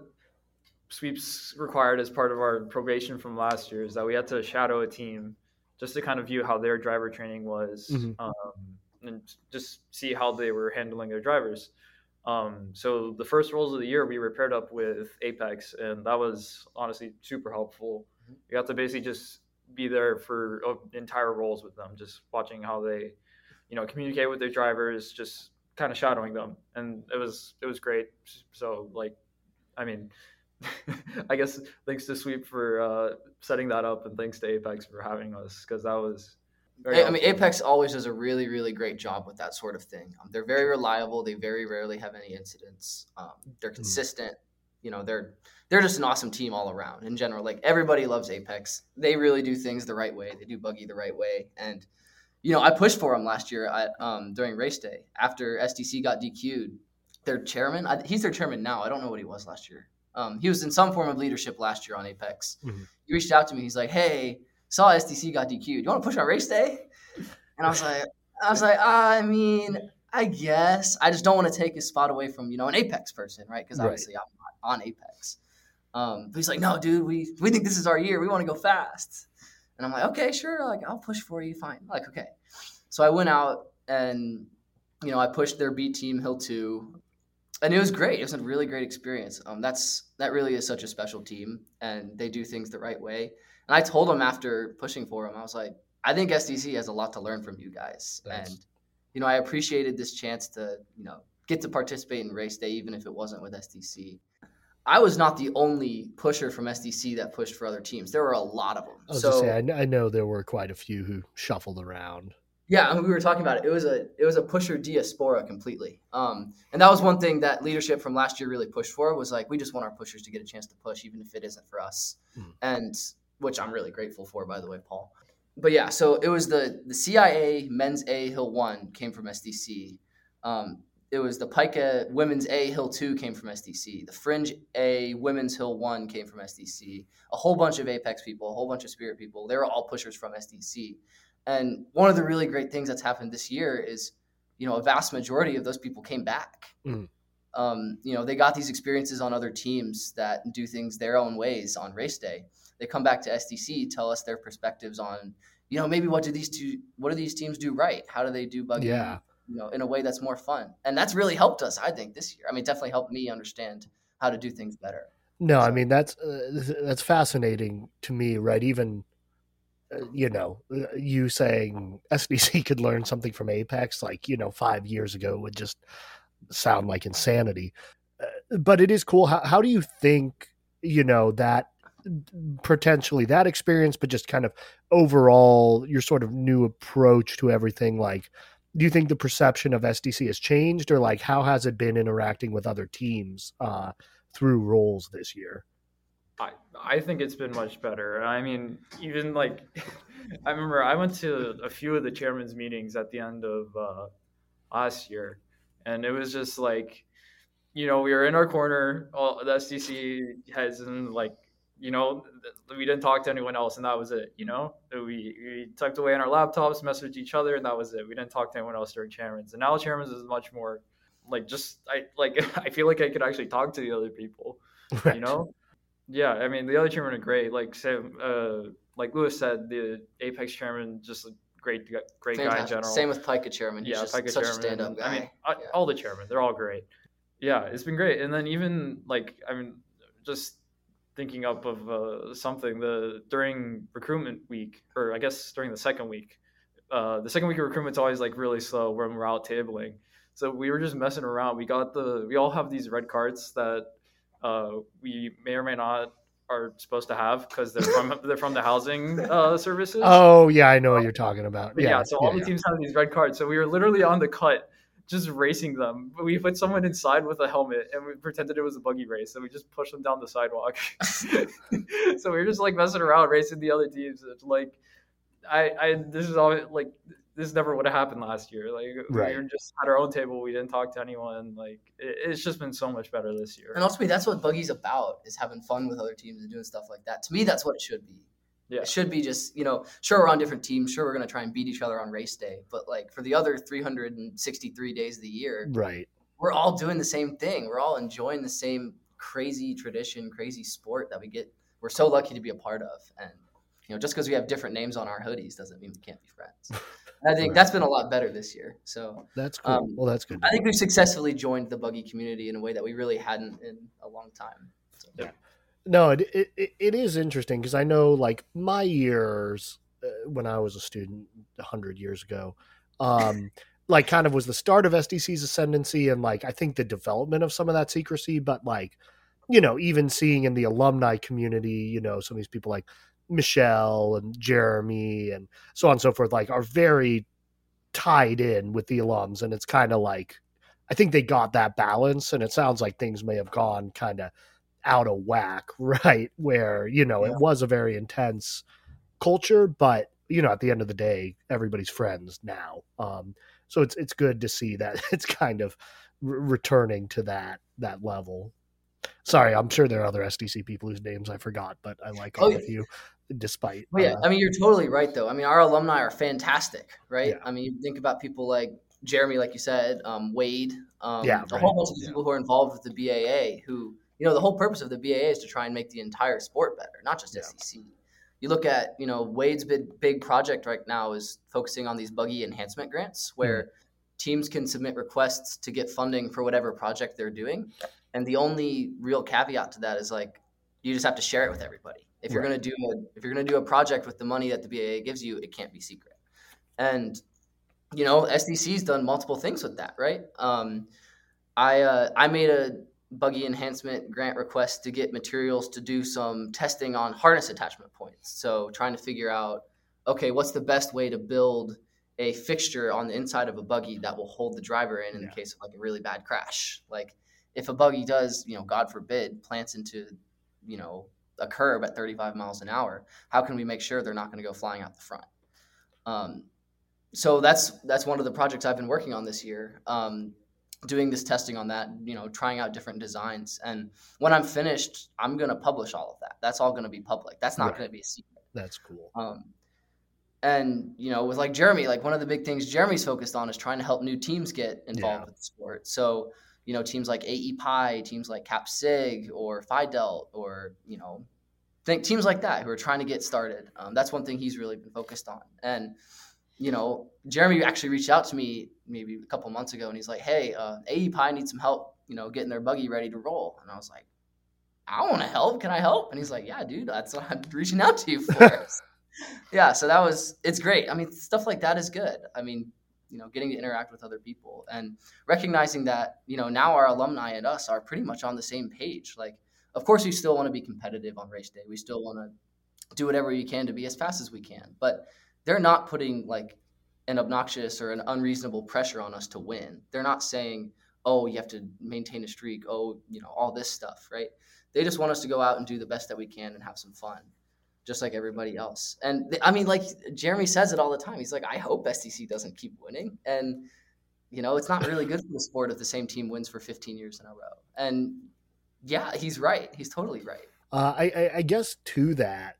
Speaker 2: Sweeps required as part of our probation from last year is that we had to shadow a team just to kind of view how their driver training was. And just see how they were handling their drivers. So the first rolls of the year, we were paired up with Apex, and that was honestly super helpful. We got to basically just be there for entire rolls with them, just watching how they, communicate with their drivers, just kind of shadowing them, and it was great. So I guess thanks to Sweep for setting that up, and thanks to Apex for having us, because that was.
Speaker 3: Apex always does a really, really great job with that sort of thing. They're very reliable. They very rarely have any incidents. They're consistent. They're just an awesome team all around in general. Like everybody loves Apex. They really do things the right way. They do buggy the right way. And, I pushed for them last year during race day after SDC got DQ'd. Their chairman, he's their chairman now. I don't know what he was last year. He was in some form of leadership last year on Apex. He reached out to me. He's like, "Hey, saw SDC got DQ'd. You want to push on race day?" And I was like, I guess. I just don't want to take his spot away from, an Apex person, right? Because obviously I'm not on Apex. But he's like, "No, dude, we think this is our year. We want to go fast." And I'm like, "Okay, sure. Like, I'll push for you. Fine." Like, okay. So I went out and, I pushed their B team, Hill 2. And it was great. It was a really great experience. That really is such a special team, and they do things the right way. And I told him after pushing for him, I was like, I think SDC has a lot to learn from you guys. Thanks. And, I appreciated this chance to, get to participate in race day, even if it wasn't with SDC. I was not the only pusher from SDC that pushed for other teams. There were a lot of them.
Speaker 1: I was just saying, I know there were quite a few who shuffled around.
Speaker 3: Yeah, we were talking about it. It was a pusher diaspora completely. And that was one thing that leadership from last year really pushed for, was like, we just want our pushers to get a chance to push, even if it isn't for us. And which I'm really grateful for, by the way, Paul. But yeah, so it was the CIA Men's A Hill 1 came from SDC. It was the Pica Women's A Hill 2 came from SDC. The Fringe A Women's Hill 1 came from SDC. A whole bunch of Apex people, a whole bunch of Spirit people. They were all pushers from SDC. And one of the really great things that's happened this year is, a vast majority of those people came back. They got these experiences on other teams that do things their own ways on race day. They come back to SDC, tell us their perspectives on, maybe what do these teams do right? How do they do buggy, in a way that's more fun? And that's really helped us, I think, this year. It definitely helped me understand how to do things better.
Speaker 1: No, that's fascinating to me, right? Even you saying SDC could learn something from Apex, 5 years ago would just sound like insanity. But it is cool. How do you think, that potentially that experience, but just kind of overall your sort of new approach to everything, do you think the perception of SDC has changed, or how has it been interacting with other teams through roles this year?
Speaker 2: I think it's been much better. I mean, even I remember I went to a few of the chairman's meetings at the end of last year, and it was just we were in our corner, all the SDC heads, and we didn't talk to anyone else, and that was it. We typed away on our laptops, messaged each other, and that was it. We didn't talk to anyone else during chairman's, and now chairman's is much more I feel like I could actually talk to the other people.
Speaker 1: Right.
Speaker 2: Yeah, I mean the other chairmen are great. Like Lewis said, the Apex chairman just a great
Speaker 3: Fantastic.
Speaker 2: guy in general.
Speaker 3: Same with Pika chairman. He's just
Speaker 2: Pika
Speaker 3: such
Speaker 2: chairman.
Speaker 3: a stand-up guy.
Speaker 2: I mean, all the chairmen, they're all great. Yeah, it's been great. And then even just thinking up of something during recruitment week, or I guess during the second week of recruitment's always really slow when we're out tabling. So we were just messing around. We all have these red cards that we may or may not are supposed to have because they're from the housing services.
Speaker 1: Oh yeah, I know what you're talking about. Yeah.
Speaker 2: So all the teams have these red cards. So we were literally on the cut, just racing them. We put someone inside with a helmet and we pretended it was a buggy race. So we just pushed them down the sidewalk. So we were just messing around, racing the other teams. It's this is all this never would have happened last year.
Speaker 1: Right.
Speaker 2: We were just at our own table. We didn't talk to anyone. It's just been so much better this year.
Speaker 3: And ultimately, that's what Buggy's about, is having fun with other teams and doing stuff like that. To me, that's what it should be.
Speaker 2: Yeah.
Speaker 3: It should be just, sure, we're on different teams. Sure, we're going to try and beat each other on race day. But for the other 363 days of the year,
Speaker 1: right,
Speaker 3: we're all doing the same thing. We're all enjoying the same crazy tradition, crazy sport that we're so lucky to be a part of. And, just because we have different names on our hoodies doesn't mean we can't be friends. I think that's been a lot better this year. So
Speaker 1: that's cool. Well, that's good.
Speaker 3: I think we've successfully joined the buggy community in a way that we really hadn't in a long time. So.
Speaker 1: Yeah. No, it is interesting because I know my years when I was a student 100 years ago, kind of was the start of SDC's ascendancy and I think the development of some of that secrecy. But even seeing in the alumni community, some of these people Michelle and Jeremy and so on and so forth, are very tied in with the alums. And it's kind of I think they got that balance, and it sounds like things may have gone kind of out of whack, right? Where, it was a very intense culture, but at the end of the day, everybody's friends now. So it's good to see that it's kind of returning to that level. Sorry, I'm sure there are other SDC people whose names I forgot, but I like all of you despite.
Speaker 3: Well, yeah, I mean, you're totally right, though. I mean, our alumni are fantastic, right?
Speaker 1: Yeah.
Speaker 3: I mean, you think about people like Jeremy, like you said, Wade, a whole bunch of people who are involved with the BAA who, the whole purpose of the BAA is to try and make the entire sport better, not just SDC. You look at, Wade's big project right now is focusing on these buggy enhancement grants where teams can submit requests to get funding for whatever project they're doing. And the only real caveat to that is you just have to share it with everybody. If you're going to do a project with the money that the BAA gives you, it can't be secret. And, SDC's done multiple things with that, right? I made a buggy enhancement grant request to get materials to do some testing on harness attachment points. So trying to figure out, okay, what's the best way to build a fixture on the inside of a buggy that will hold the driver in the case of a really bad crash. If a buggy does, God forbid, plants into, a curb at 35 miles an hour, how can we make sure they're not going to go flying out the front? So that's one of the projects I've been working on this year, doing this testing on that, trying out different designs. And when I'm finished, I'm going to publish all of that. That's all going to be public. That's not going to be a secret.
Speaker 1: That's cool.
Speaker 3: And, with Jeremy, one of the big things Jeremy's focused on is trying to help new teams get involved with the sport. So, teams like AEPI, teams like Cap Sig or Phi Delt or, teams like that who are trying to get started. That's one thing he's really been focused on. And, Jeremy actually reached out to me maybe a couple months ago and he's like, hey, AEPI needs some help, getting their buggy ready to roll. And I was like, I want to help. Can I help? And he's like, yeah, dude, that's what I'm reaching out to you for. Yeah, so it's great. I mean, stuff like that is good. I mean, getting to interact with other people and recognizing that, now our alumni and us are pretty much on the same page. Like, of course, we still want to be competitive on race day. We still want to do whatever we can to be as fast as we can. But they're not putting like an obnoxious or an unreasonable pressure on us to win. They're not saying, oh, you have to maintain a streak. Oh, all this stuff, right? They just want us to go out and do the best that we can and have some fun, just like everybody else. And I mean, like Jeremy says it all the time. He's like, I hope SDC doesn't keep winning. And, it's not really good for the sport if the same team wins for 15 years in a row. And yeah, he's right. He's totally right.
Speaker 1: I guess to that,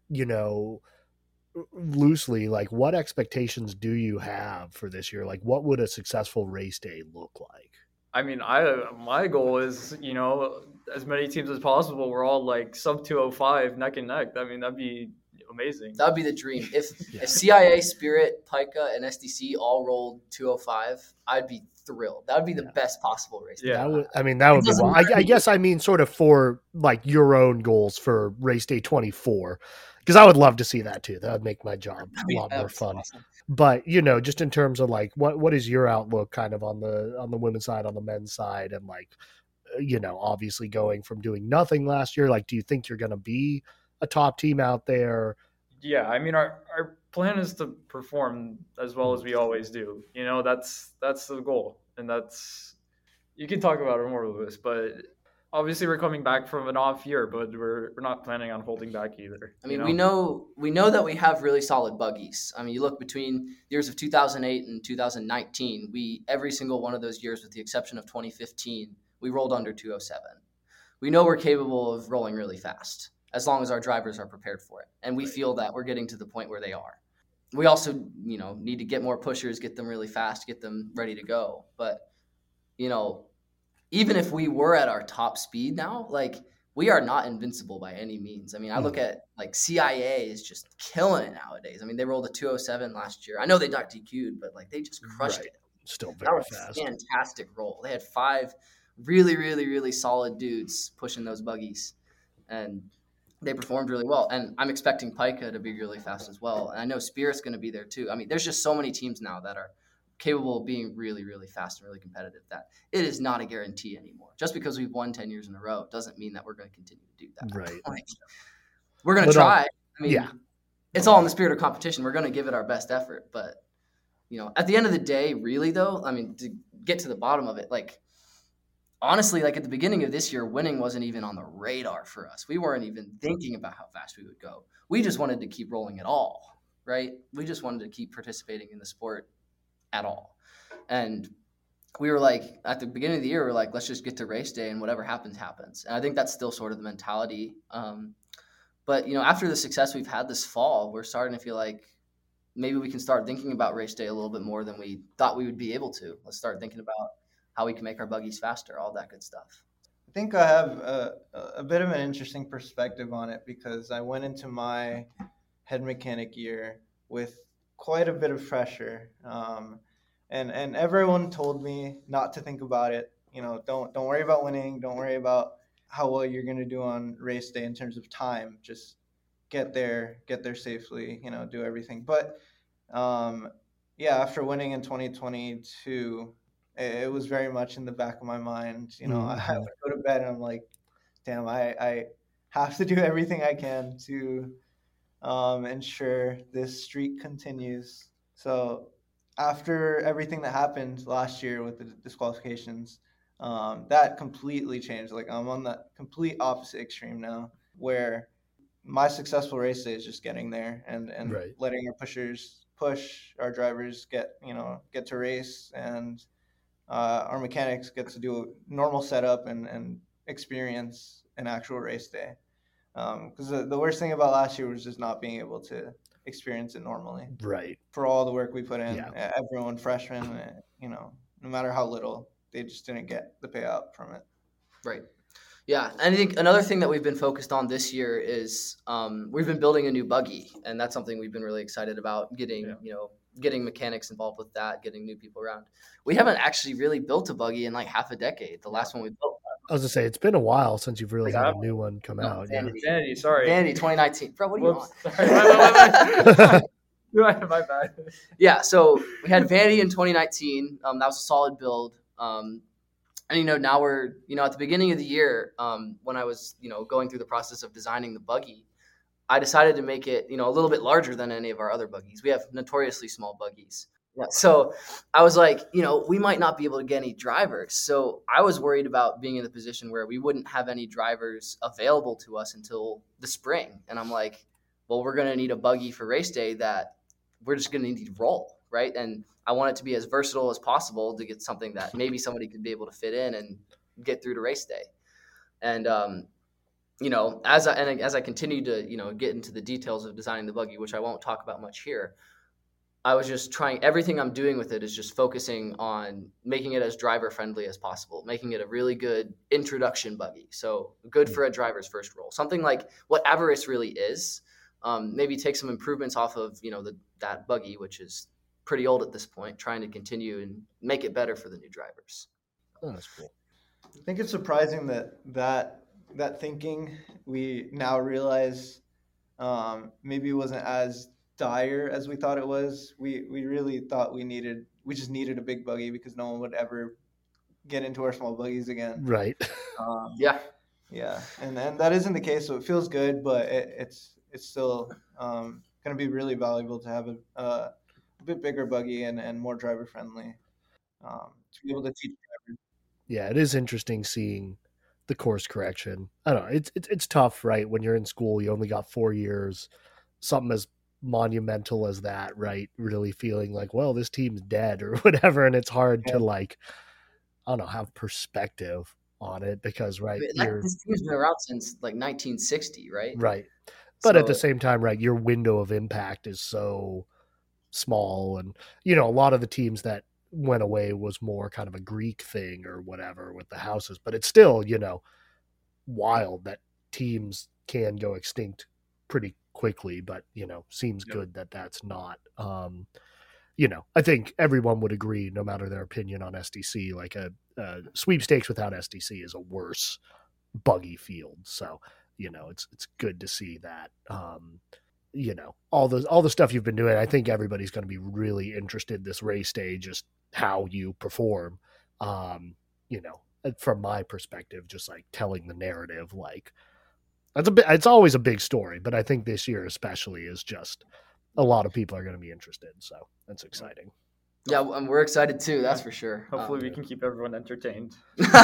Speaker 1: loosely, like what expectations do you have for this year? Like what would a successful race day look like?
Speaker 2: I mean, my goal is, as many teams as possible. We're all like sub 205 neck and neck. I mean, that'd be amazing.
Speaker 3: That would be the dream. If CIA, Spirit, Pica, and SDC all rolled 205, I'd be thrilled. That would be the best possible race.
Speaker 2: Yeah,
Speaker 1: that would be well. I guess I mean sort of for like your own goals for race day 24, because I would love to see that too. That would make my job a lot more fun. Awesome. But just in terms of like what is your outlook kind of on the women's side, on the men's side, and like obviously going from doing nothing last year, like do you think you're going to be a top team out there?
Speaker 2: Yeah, I mean our plan is to perform as well as we always do. That's the goal, and that's, you can talk about it more, Lewis, but obviously we're coming back from an off year, but we're not planning on holding back either.
Speaker 3: I mean, we know that we have really solid buggies. I mean, you look between the years of 2008 and 2019, every single one of those years, with the exception of 2015, we rolled under 207. We know we're capable of rolling really fast as long as our drivers are prepared for it. And we feel that we're getting to the point where they are. We also, need to get more pushers, get them really fast, get them ready to go. But, even if we were at our top speed now, like we are not invincible by any means. I mean, I look at like CIA is just killing it nowadays. I mean, they rolled a 207 last year. I know they got DQ'd, but like they just crushed it.
Speaker 1: Still very fast.
Speaker 3: That was a fantastic roll. They had 5 really, really, really solid dudes pushing those buggies, and they performed really well. And I'm expecting Pica to be really fast as well. And I know Spirit's going to be there too. I mean, there's just so many teams now that are capable of being really, really fast and really competitive that it is not a guarantee anymore. Just because we've won 10 years in a row doesn't mean that we're going to continue to do that.
Speaker 1: Right.
Speaker 3: Like, we're going to try. I mean, it's all in the spirit of competition. We're going to give it our best effort. But, at the end of the day, really though, I mean, to get to the bottom of it, like, honestly, like at the beginning of this year, winning wasn't even on the radar for us. We weren't even thinking about how fast we would go. We just wanted to keep rolling it all, right? We just wanted to keep participating in the sport at all. And we were like, at the beginning of the year, we're like, let's just get to race day and whatever happens, happens. And I think that's still sort of the mentality. But, after the success we've had this fall, we're starting to feel like maybe we can start thinking about race day a little bit more than we thought we would be able to. Let's start thinking about how we can make our buggies faster, all that good stuff.
Speaker 4: I think I have a bit of an interesting perspective on it because I went into my head mechanic year with quite a bit of pressure. And everyone told me not to think about it. Don't worry about winning. Don't worry about how well you're going to do on race day in terms of time. Just get there safely, do everything. But after winning in 2022, it was very much in the back of my mind. I would go to bed and I'm like, damn, I have to do everything I can to ensure this streak continues. So after everything that happened last year with the disqualifications, that completely changed. Like I'm on the complete opposite extreme now, where my successful race day is just getting there and letting our pushers push, our drivers get to race, and our mechanics get to do a normal setup and experience an actual race day. Because the worst thing about last year was just not being able to experience it normally.
Speaker 1: Right.
Speaker 4: For all the work we put in, everyone, freshmen, no matter how little, they just didn't get the payout from it.
Speaker 3: Right. Yeah, and I think another thing that we've been focused on this year is we've been building a new buggy, and that's something we've been really excited about, getting mechanics involved with that, getting new people around. We haven't actually really built a buggy in like half a decade. The last one we built
Speaker 1: I was gonna say it's been a while since you've really
Speaker 2: Yeah.
Speaker 1: had a new one come out. Yeah.
Speaker 2: Vanity, sorry.
Speaker 3: Vanity 2019. Bro, what are you
Speaker 2: Whoops.
Speaker 3: on?
Speaker 2: Sorry. My bad.
Speaker 3: Yeah, so we had Vanity in 2019. That was a solid build. And now we're at the beginning of the year. When I was going through the process of designing the buggy, I decided to make it a little bit larger than any of our other buggies. We have notoriously small buggies. Yeah. So I was like, we might not be able to get any drivers. So I was worried about being in the position where we wouldn't have any drivers available to us until the spring. And I'm like, well, we're going to need a buggy for race day that we're just going to need to roll, right? And I want it to be as versatile as possible to get something that maybe somebody could be able to fit in and get through to race day. And, as I continue to, get into the details of designing the buggy, which I won't talk about much here, I was just trying, everything I'm doing with it is just focusing on making it as driver friendly as possible, making it a really good introduction buggy. So good for a driver's first roll, something like what Avarice really is. Maybe take some improvements off of, that buggy, which is pretty old at this point, trying to continue and make it better for the new drivers.
Speaker 1: Oh, that's cool.
Speaker 4: I think it's surprising that thinking we now realize maybe it wasn't as dire as we thought it was. We really thought we just needed a big buggy because no one would ever get into our small buggies again.
Speaker 1: Right.
Speaker 3: Yeah.
Speaker 4: And that isn't the case, so it feels good, but it's still going to be really valuable to have a bit bigger buggy and more driver friendly to be able to teach drivers.
Speaker 1: Yeah, it is interesting seeing the course correction. I don't know. It's tough, right? When you're in school, you only got 4 years. Something as monumental as that, right? Really feeling like, well, this team's dead or whatever, and it's hard to I don't know, have perspective on it because, right?
Speaker 3: This team's been around since like 1960, right?
Speaker 1: Right. But at the same time, right, your window of impact is so small, and a lot of the teams that went away was more kind of a Greek thing or whatever with the houses, but it's still wild that teams can go extinct pretty quickly, but seems good that that's not I think everyone would agree, no matter their opinion on SDC, like a sweepstakes without SDC is a worse buggy field. So it's good to see that all the stuff you've been doing. I think everybody's going to be really interested this race day, just how you perform. From my perspective, just like telling the narrative, like it's always a big story, but I think this year especially is just a lot of people are going to be interested. So that's exciting.
Speaker 3: Yeah, we're excited too. That's for sure.
Speaker 2: Hopefully we can keep everyone entertained.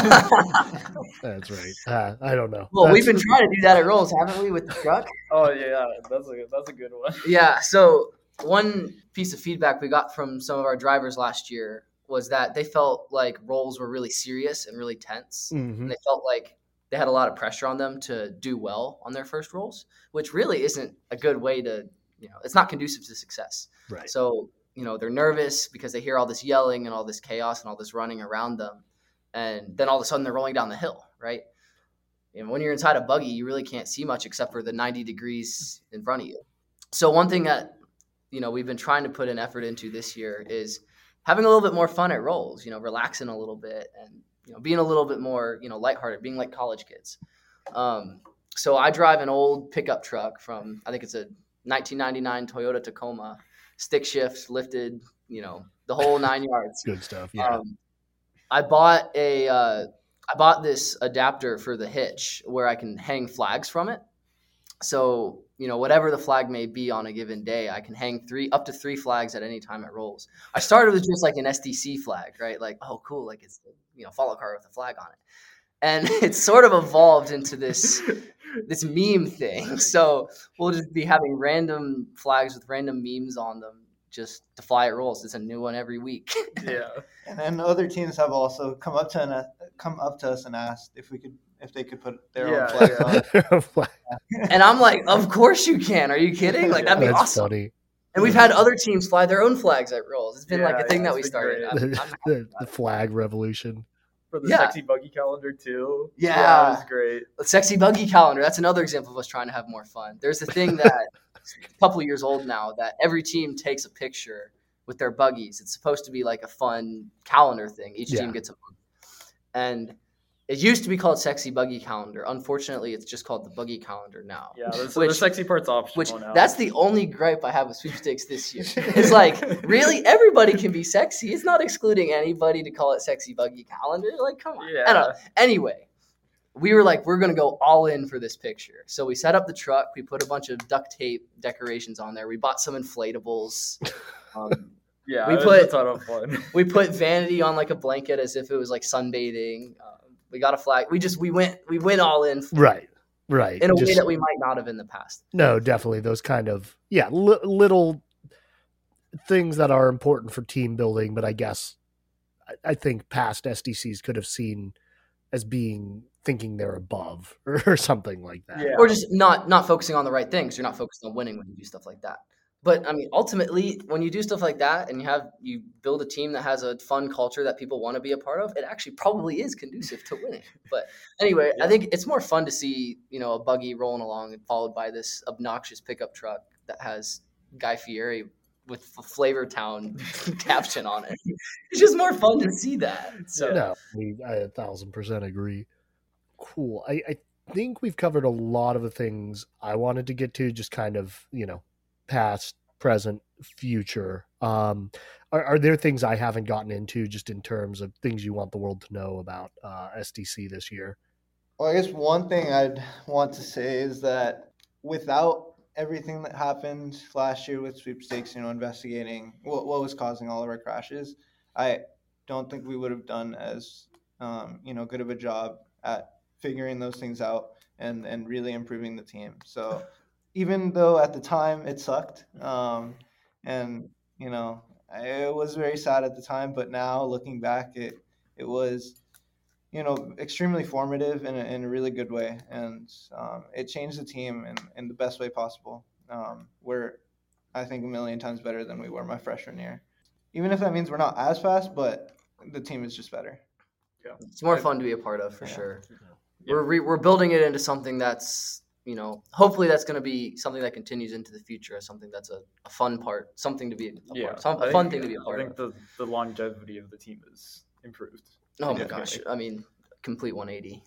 Speaker 1: That's right. I don't know.
Speaker 3: Well, we've been trying to do that at Rolls, haven't we, with the truck?
Speaker 2: Oh yeah, that's a good one.
Speaker 3: Yeah. So one piece of feedback we got from some of our drivers last year was that they felt like Rolls were really serious and really tense, and they felt like they had a lot of pressure on them to do well on their first rolls, which really isn't a good way to, it's not conducive to success.
Speaker 1: Right.
Speaker 3: So, they're nervous because they hear all this yelling and all this chaos and all this running around them. And then all of a sudden they're rolling down the hill, right? And when you're inside a buggy, you really can't see much except for the 90 degrees in front of you. So one thing that, we've been trying to put an effort into this year is having a little bit more fun at rolls, relaxing a little bit and, being a little bit more, lighthearted, being like college kids. So I drive an old pickup truck from, I think it's a 1999 Toyota Tacoma, stick shift, lifted, the whole 9 yards.
Speaker 1: Good stuff. Yeah.
Speaker 3: I bought this adapter for the hitch where I can hang flags from it. So, whatever the flag may be on a given day, I can hang up to three flags at any time it rolls. I started with just like an SDC flag, right? Like, oh, cool. Like it's, follow car with a flag on it. And it's sort of evolved into this meme thing. So we'll just be having random flags with random memes on them just to fly at rolls. It's a new one every week.
Speaker 2: Yeah.
Speaker 4: And then other teams have also come up to us and asked if they could put their own flag on.
Speaker 3: And I'm like, of course you can. Are you kidding? Like that'd be
Speaker 1: That's
Speaker 3: awesome.
Speaker 1: funny.
Speaker 3: And we've had other teams fly their own flags at rolls. It's been like a thing that we started.
Speaker 1: The flag revolution.
Speaker 2: For the sexy buggy calendar too.
Speaker 3: Yeah,
Speaker 2: it was great.
Speaker 3: The sexy buggy calendar. That's another example of us trying to have more fun. There's a thing that a couple of years old now that every team takes a picture with their buggies. It's supposed to be like a fun calendar thing. Each team gets a month. And It used to be called Sexy Buggy Calendar. Unfortunately, it's just called the Buggy Calendar now.
Speaker 2: Yeah, the sexy part's optional
Speaker 3: Which
Speaker 2: now.
Speaker 3: that's the only gripe I have with sweepstakes this year. It's like, really, everybody can be sexy. It's not excluding anybody to call it Sexy Buggy Calendar. Like, come on.
Speaker 2: Yeah.
Speaker 3: I don't know. Anyway, we were like, we're going to go all in for this picture. So we set up the truck. We put a bunch of duct tape decorations on there. We bought some inflatables.
Speaker 2: Yeah,
Speaker 3: we
Speaker 2: it was
Speaker 3: put
Speaker 2: a ton of fun.
Speaker 3: we put vanity on like a blanket as if it was like sunbathing. We got a flag. We went all in.
Speaker 1: Right.
Speaker 3: In a way that we might not have in the past.
Speaker 1: No, definitely those kind of little things that are important for team building. But I guess I think past SDCs could have seen as being thinking they're above or something like that.
Speaker 2: Yeah.
Speaker 3: Or just not focusing on the right things. You're not focused on winning when you do stuff like that. But I mean, ultimately, when you do stuff like that and you build a team that has a fun culture that people want to be a part of, it actually probably is conducive to winning. But anyway, I think it's more fun to see, a buggy rolling along and followed by this obnoxious pickup truck that has Guy Fieri with a Flavor Town caption on it. It's just more fun to see that. So
Speaker 1: No, I 1,000% agree. Cool. I think we've covered a lot of the things I wanted to get to, just kind of, past, present, future. Are there things I haven't gotten into just in terms of things you want the world to know about SDC this year?
Speaker 4: Well, I guess one thing I'd want to say is that without everything that happened last year with sweepstakes, investigating what was causing all of our crashes, I don't think we would have done as good of a job at figuring those things out and really improving the team. So even though at the time it sucked, and it was very sad at the time, but now looking back, it was extremely formative in a really good way, and it changed the team in the best way possible. We're, I think, a million times better than we were my freshman year, even if that means we're not as fast, but the team is just better.
Speaker 2: Yeah,
Speaker 3: it's more fun to be a part of for sure. Yeah. We're building it into something that's hopefully that's going to be something that continues into the future, something that's a fun part, something to be a fun thing to be a part of.
Speaker 2: I think the longevity of the team is improved.
Speaker 3: Oh my gosh. I mean, complete 180.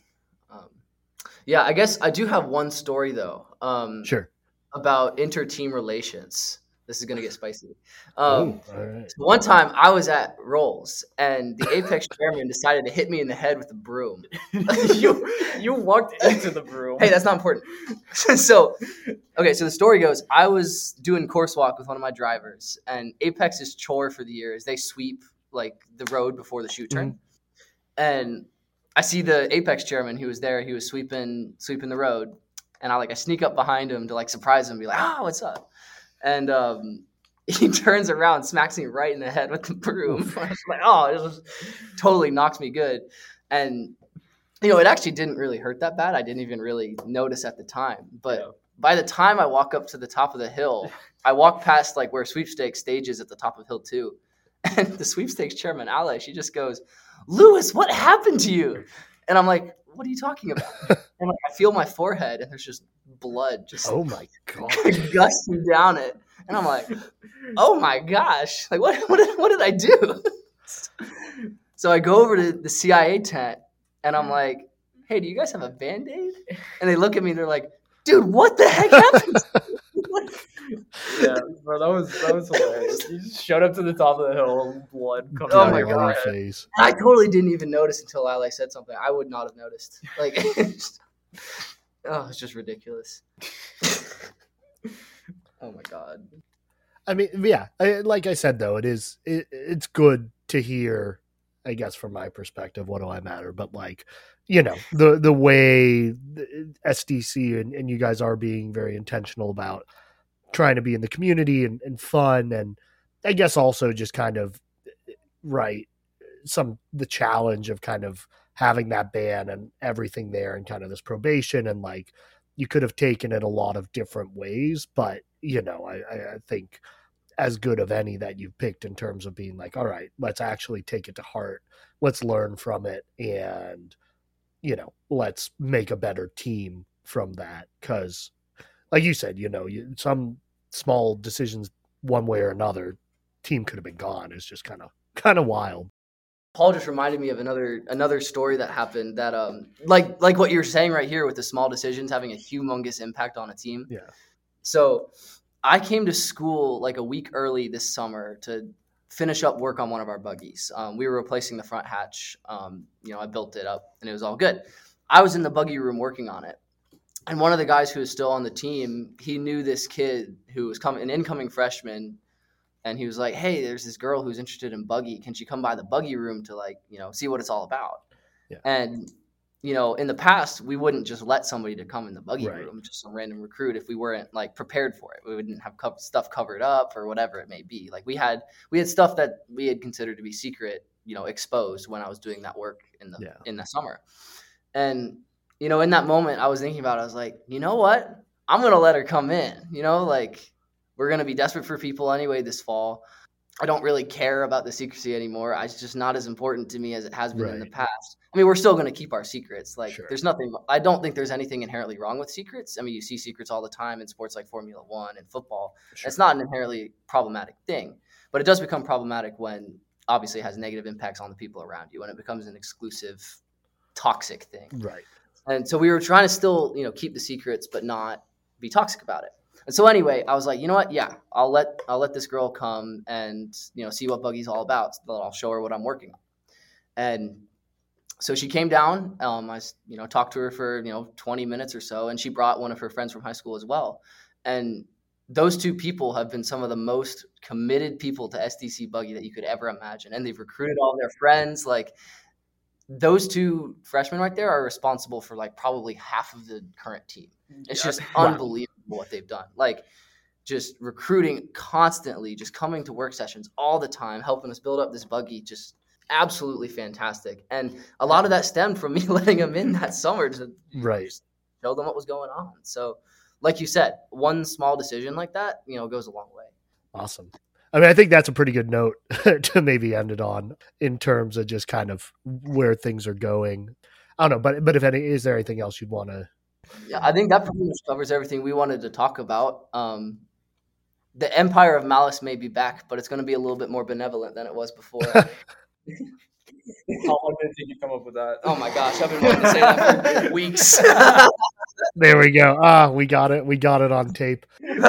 Speaker 3: Yeah, I guess I do have one story though.
Speaker 1: Sure.
Speaker 3: About inter-team relations. This is going to get spicy.
Speaker 1: All right.
Speaker 3: One time I was at Rolls and the Apex chairman decided to hit me in the head with a broom.
Speaker 2: You walked into the broom.
Speaker 3: Hey, that's not important. So the story goes, I was doing course walk with one of my drivers, and Apex's chore for the year is they sweep like the road before the shoot turn. Mm-hmm. And I see the Apex chairman who was there. He was sweeping the road, and I sneak up behind him to like surprise him, and be like, what's up? And he turns around, smacks me right in the head with the broom. I was like, it just totally knocks me good. And, it actually didn't really hurt that bad. I didn't even really notice at the time. But by the time I walk up to the top of the hill, I walk past where sweepstakes stage is at the top of hill 2. And the sweepstakes chairman, Ale, she just goes, Lewis, what happened to you? And I'm like, what are you talking about? And I feel my forehead, and there's just blood just
Speaker 1: oh my god
Speaker 3: gusting down it. And I'm like, oh my gosh, what did I do? So I go over to the CIA tent, and I'm like, hey, do you guys have a Band-Aid? And they look at me, they're like, dude, what the heck happened?
Speaker 2: Yeah, bro, that was hilarious. You just showed up to the top of the hill, blood coming
Speaker 3: out
Speaker 2: of
Speaker 3: my
Speaker 2: your
Speaker 1: face.
Speaker 3: And I totally didn't even notice until Ale said something. I would not have noticed. It's just ridiculous. Oh my god.
Speaker 1: I mean, yeah, like I said though, it's good to hear, I guess, from my perspective, what do I matter? But the way the SDC and you guys are being very intentional about trying to be in the community and fun, and I guess also just kind of the challenge of kind of having that ban and everything there, and kind of this probation, and you could have taken it a lot of different ways, but I think as good of any that you've picked in terms of being all right, let's actually take it to heart, let's learn from it, and let's make a better team from that. Because like you said, some small decisions one way or another, team could have been gone. It's just kind of wild.
Speaker 3: Paul just reminded me of another story that happened that like what you're saying right here with the small decisions having a humongous impact on a team.
Speaker 1: Yeah.
Speaker 3: So I came to school like a week early this summer to finish up work on one of our buggies. We were replacing the front hatch. I built it up and it was all good. I was in the buggy room working on it. And one of the guys who was still on the team, he knew this kid who was an incoming freshman. And he was like, hey, there's this girl who's interested in buggy. Can she come by the buggy room to see what it's all about?
Speaker 1: Yeah.
Speaker 3: And, in the past, we wouldn't just let somebody to come in the buggy room, just some random recruit, if we weren't like prepared for it. We wouldn't have stuff covered up or whatever it may be. Like we had stuff that we had considered to be secret, exposed when I was doing that work in the summer. And, in that moment I was thinking about it, I was like, you know what? I'm going to let her come in, we're going to be desperate for people anyway this fall. I don't really care about the secrecy anymore. It's just not as important to me as it has been in the past. I mean, we're still going to keep our secrets. There's nothing, I don't think there's anything inherently wrong with secrets. I mean, you see secrets all the time in sports like Formula One and football. Sure. It's not an inherently problematic thing, but it does become problematic when obviously it has negative impacts on the people around you, when it becomes an exclusive, toxic thing.
Speaker 1: Right.
Speaker 3: And so we were trying to still, keep the secrets, but not be toxic about it. And so anyway, I was like, you know what? Yeah, I'll let this girl come and, see what buggy's all about. I'll show her what I'm working on. And so she came down. I talked to her for, 20 minutes or so, and she brought one of her friends from high school as well. And those two people have been some of the most committed people to SDC buggy that you could ever imagine. And they've recruited all their friends. Like, those two freshmen right there are responsible for probably half of the current team. It's just unbelievable what they've done. Just recruiting constantly, just coming to work sessions all the time, helping us build up this buggy, just absolutely fantastic. And a lot of that stemmed from me letting them in that summer to show them what was going on. So like you said, one small decision like that, goes a long way.
Speaker 1: Awesome. I mean, I think that's a pretty good note to maybe end it on in terms of just kind of where things are going. I don't know, but is there anything else you'd want to?
Speaker 3: Yeah, I think that pretty much covers everything we wanted to talk about. The Empire of Malice may be back, but it's going to be a little bit more benevolent than it was before.
Speaker 2: How long did it take you come up with that?
Speaker 3: Oh my gosh, I've been wanting to say that for weeks.
Speaker 1: There we go. We got it. We got it on tape.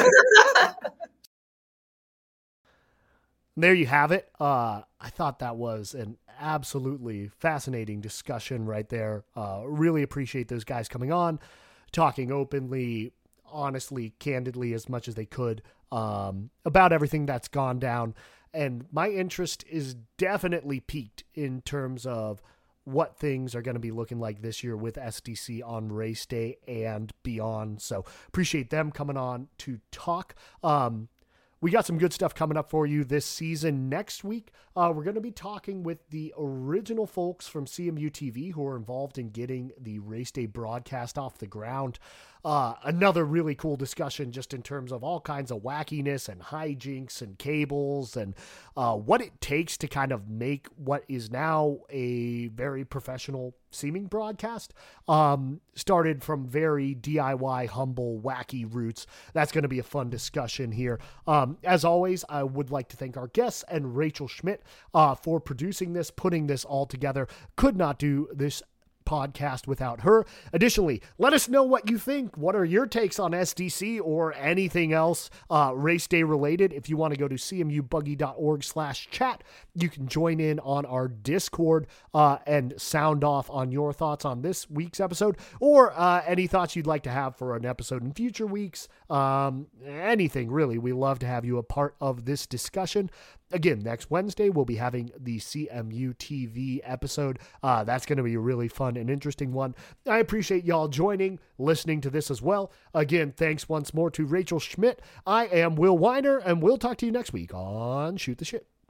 Speaker 1: There you have it. I thought that was an absolutely fascinating discussion right there. Really appreciate those guys coming on, talking openly, honestly, candidly, as much as they could about everything that's gone down. And my interest is definitely peaked in terms of what things are going to be looking like this year with SDC on race day and beyond. So appreciate them coming on to talk. We got some good stuff coming up for you this season. Next week, we're going to be talking with the original folks from CMU TV who are involved in getting the race day broadcast off the ground. Another really cool discussion just in terms of all kinds of wackiness and hijinks and cables and what it takes to kind of make what is now a very professional seeming broadcast. Started from very DIY, humble, wacky roots. That's going to be a fun discussion here. As always, I would like to thank our guests and Rachel Schmidt for producing this, putting this all together. Could not do this podcast without her. Additionally, let us know what you think. What are your takes on SDC or anything else race day related? If you want to go to cmubuggy.org/chat, you can join in on our Discord and sound off on your thoughts on this week's episode or any thoughts you'd like to have for an episode in future weeks. Anything really. We love to have you a part of this discussion. Again, next Wednesday, we'll be having the CMU TV episode. That's going to be a really fun and interesting one. I appreciate y'all joining, listening to this as well. Again, thanks once more to Rachel Schmidt. I am Will Weiner, and we'll talk to you next week on Shoot the Shit.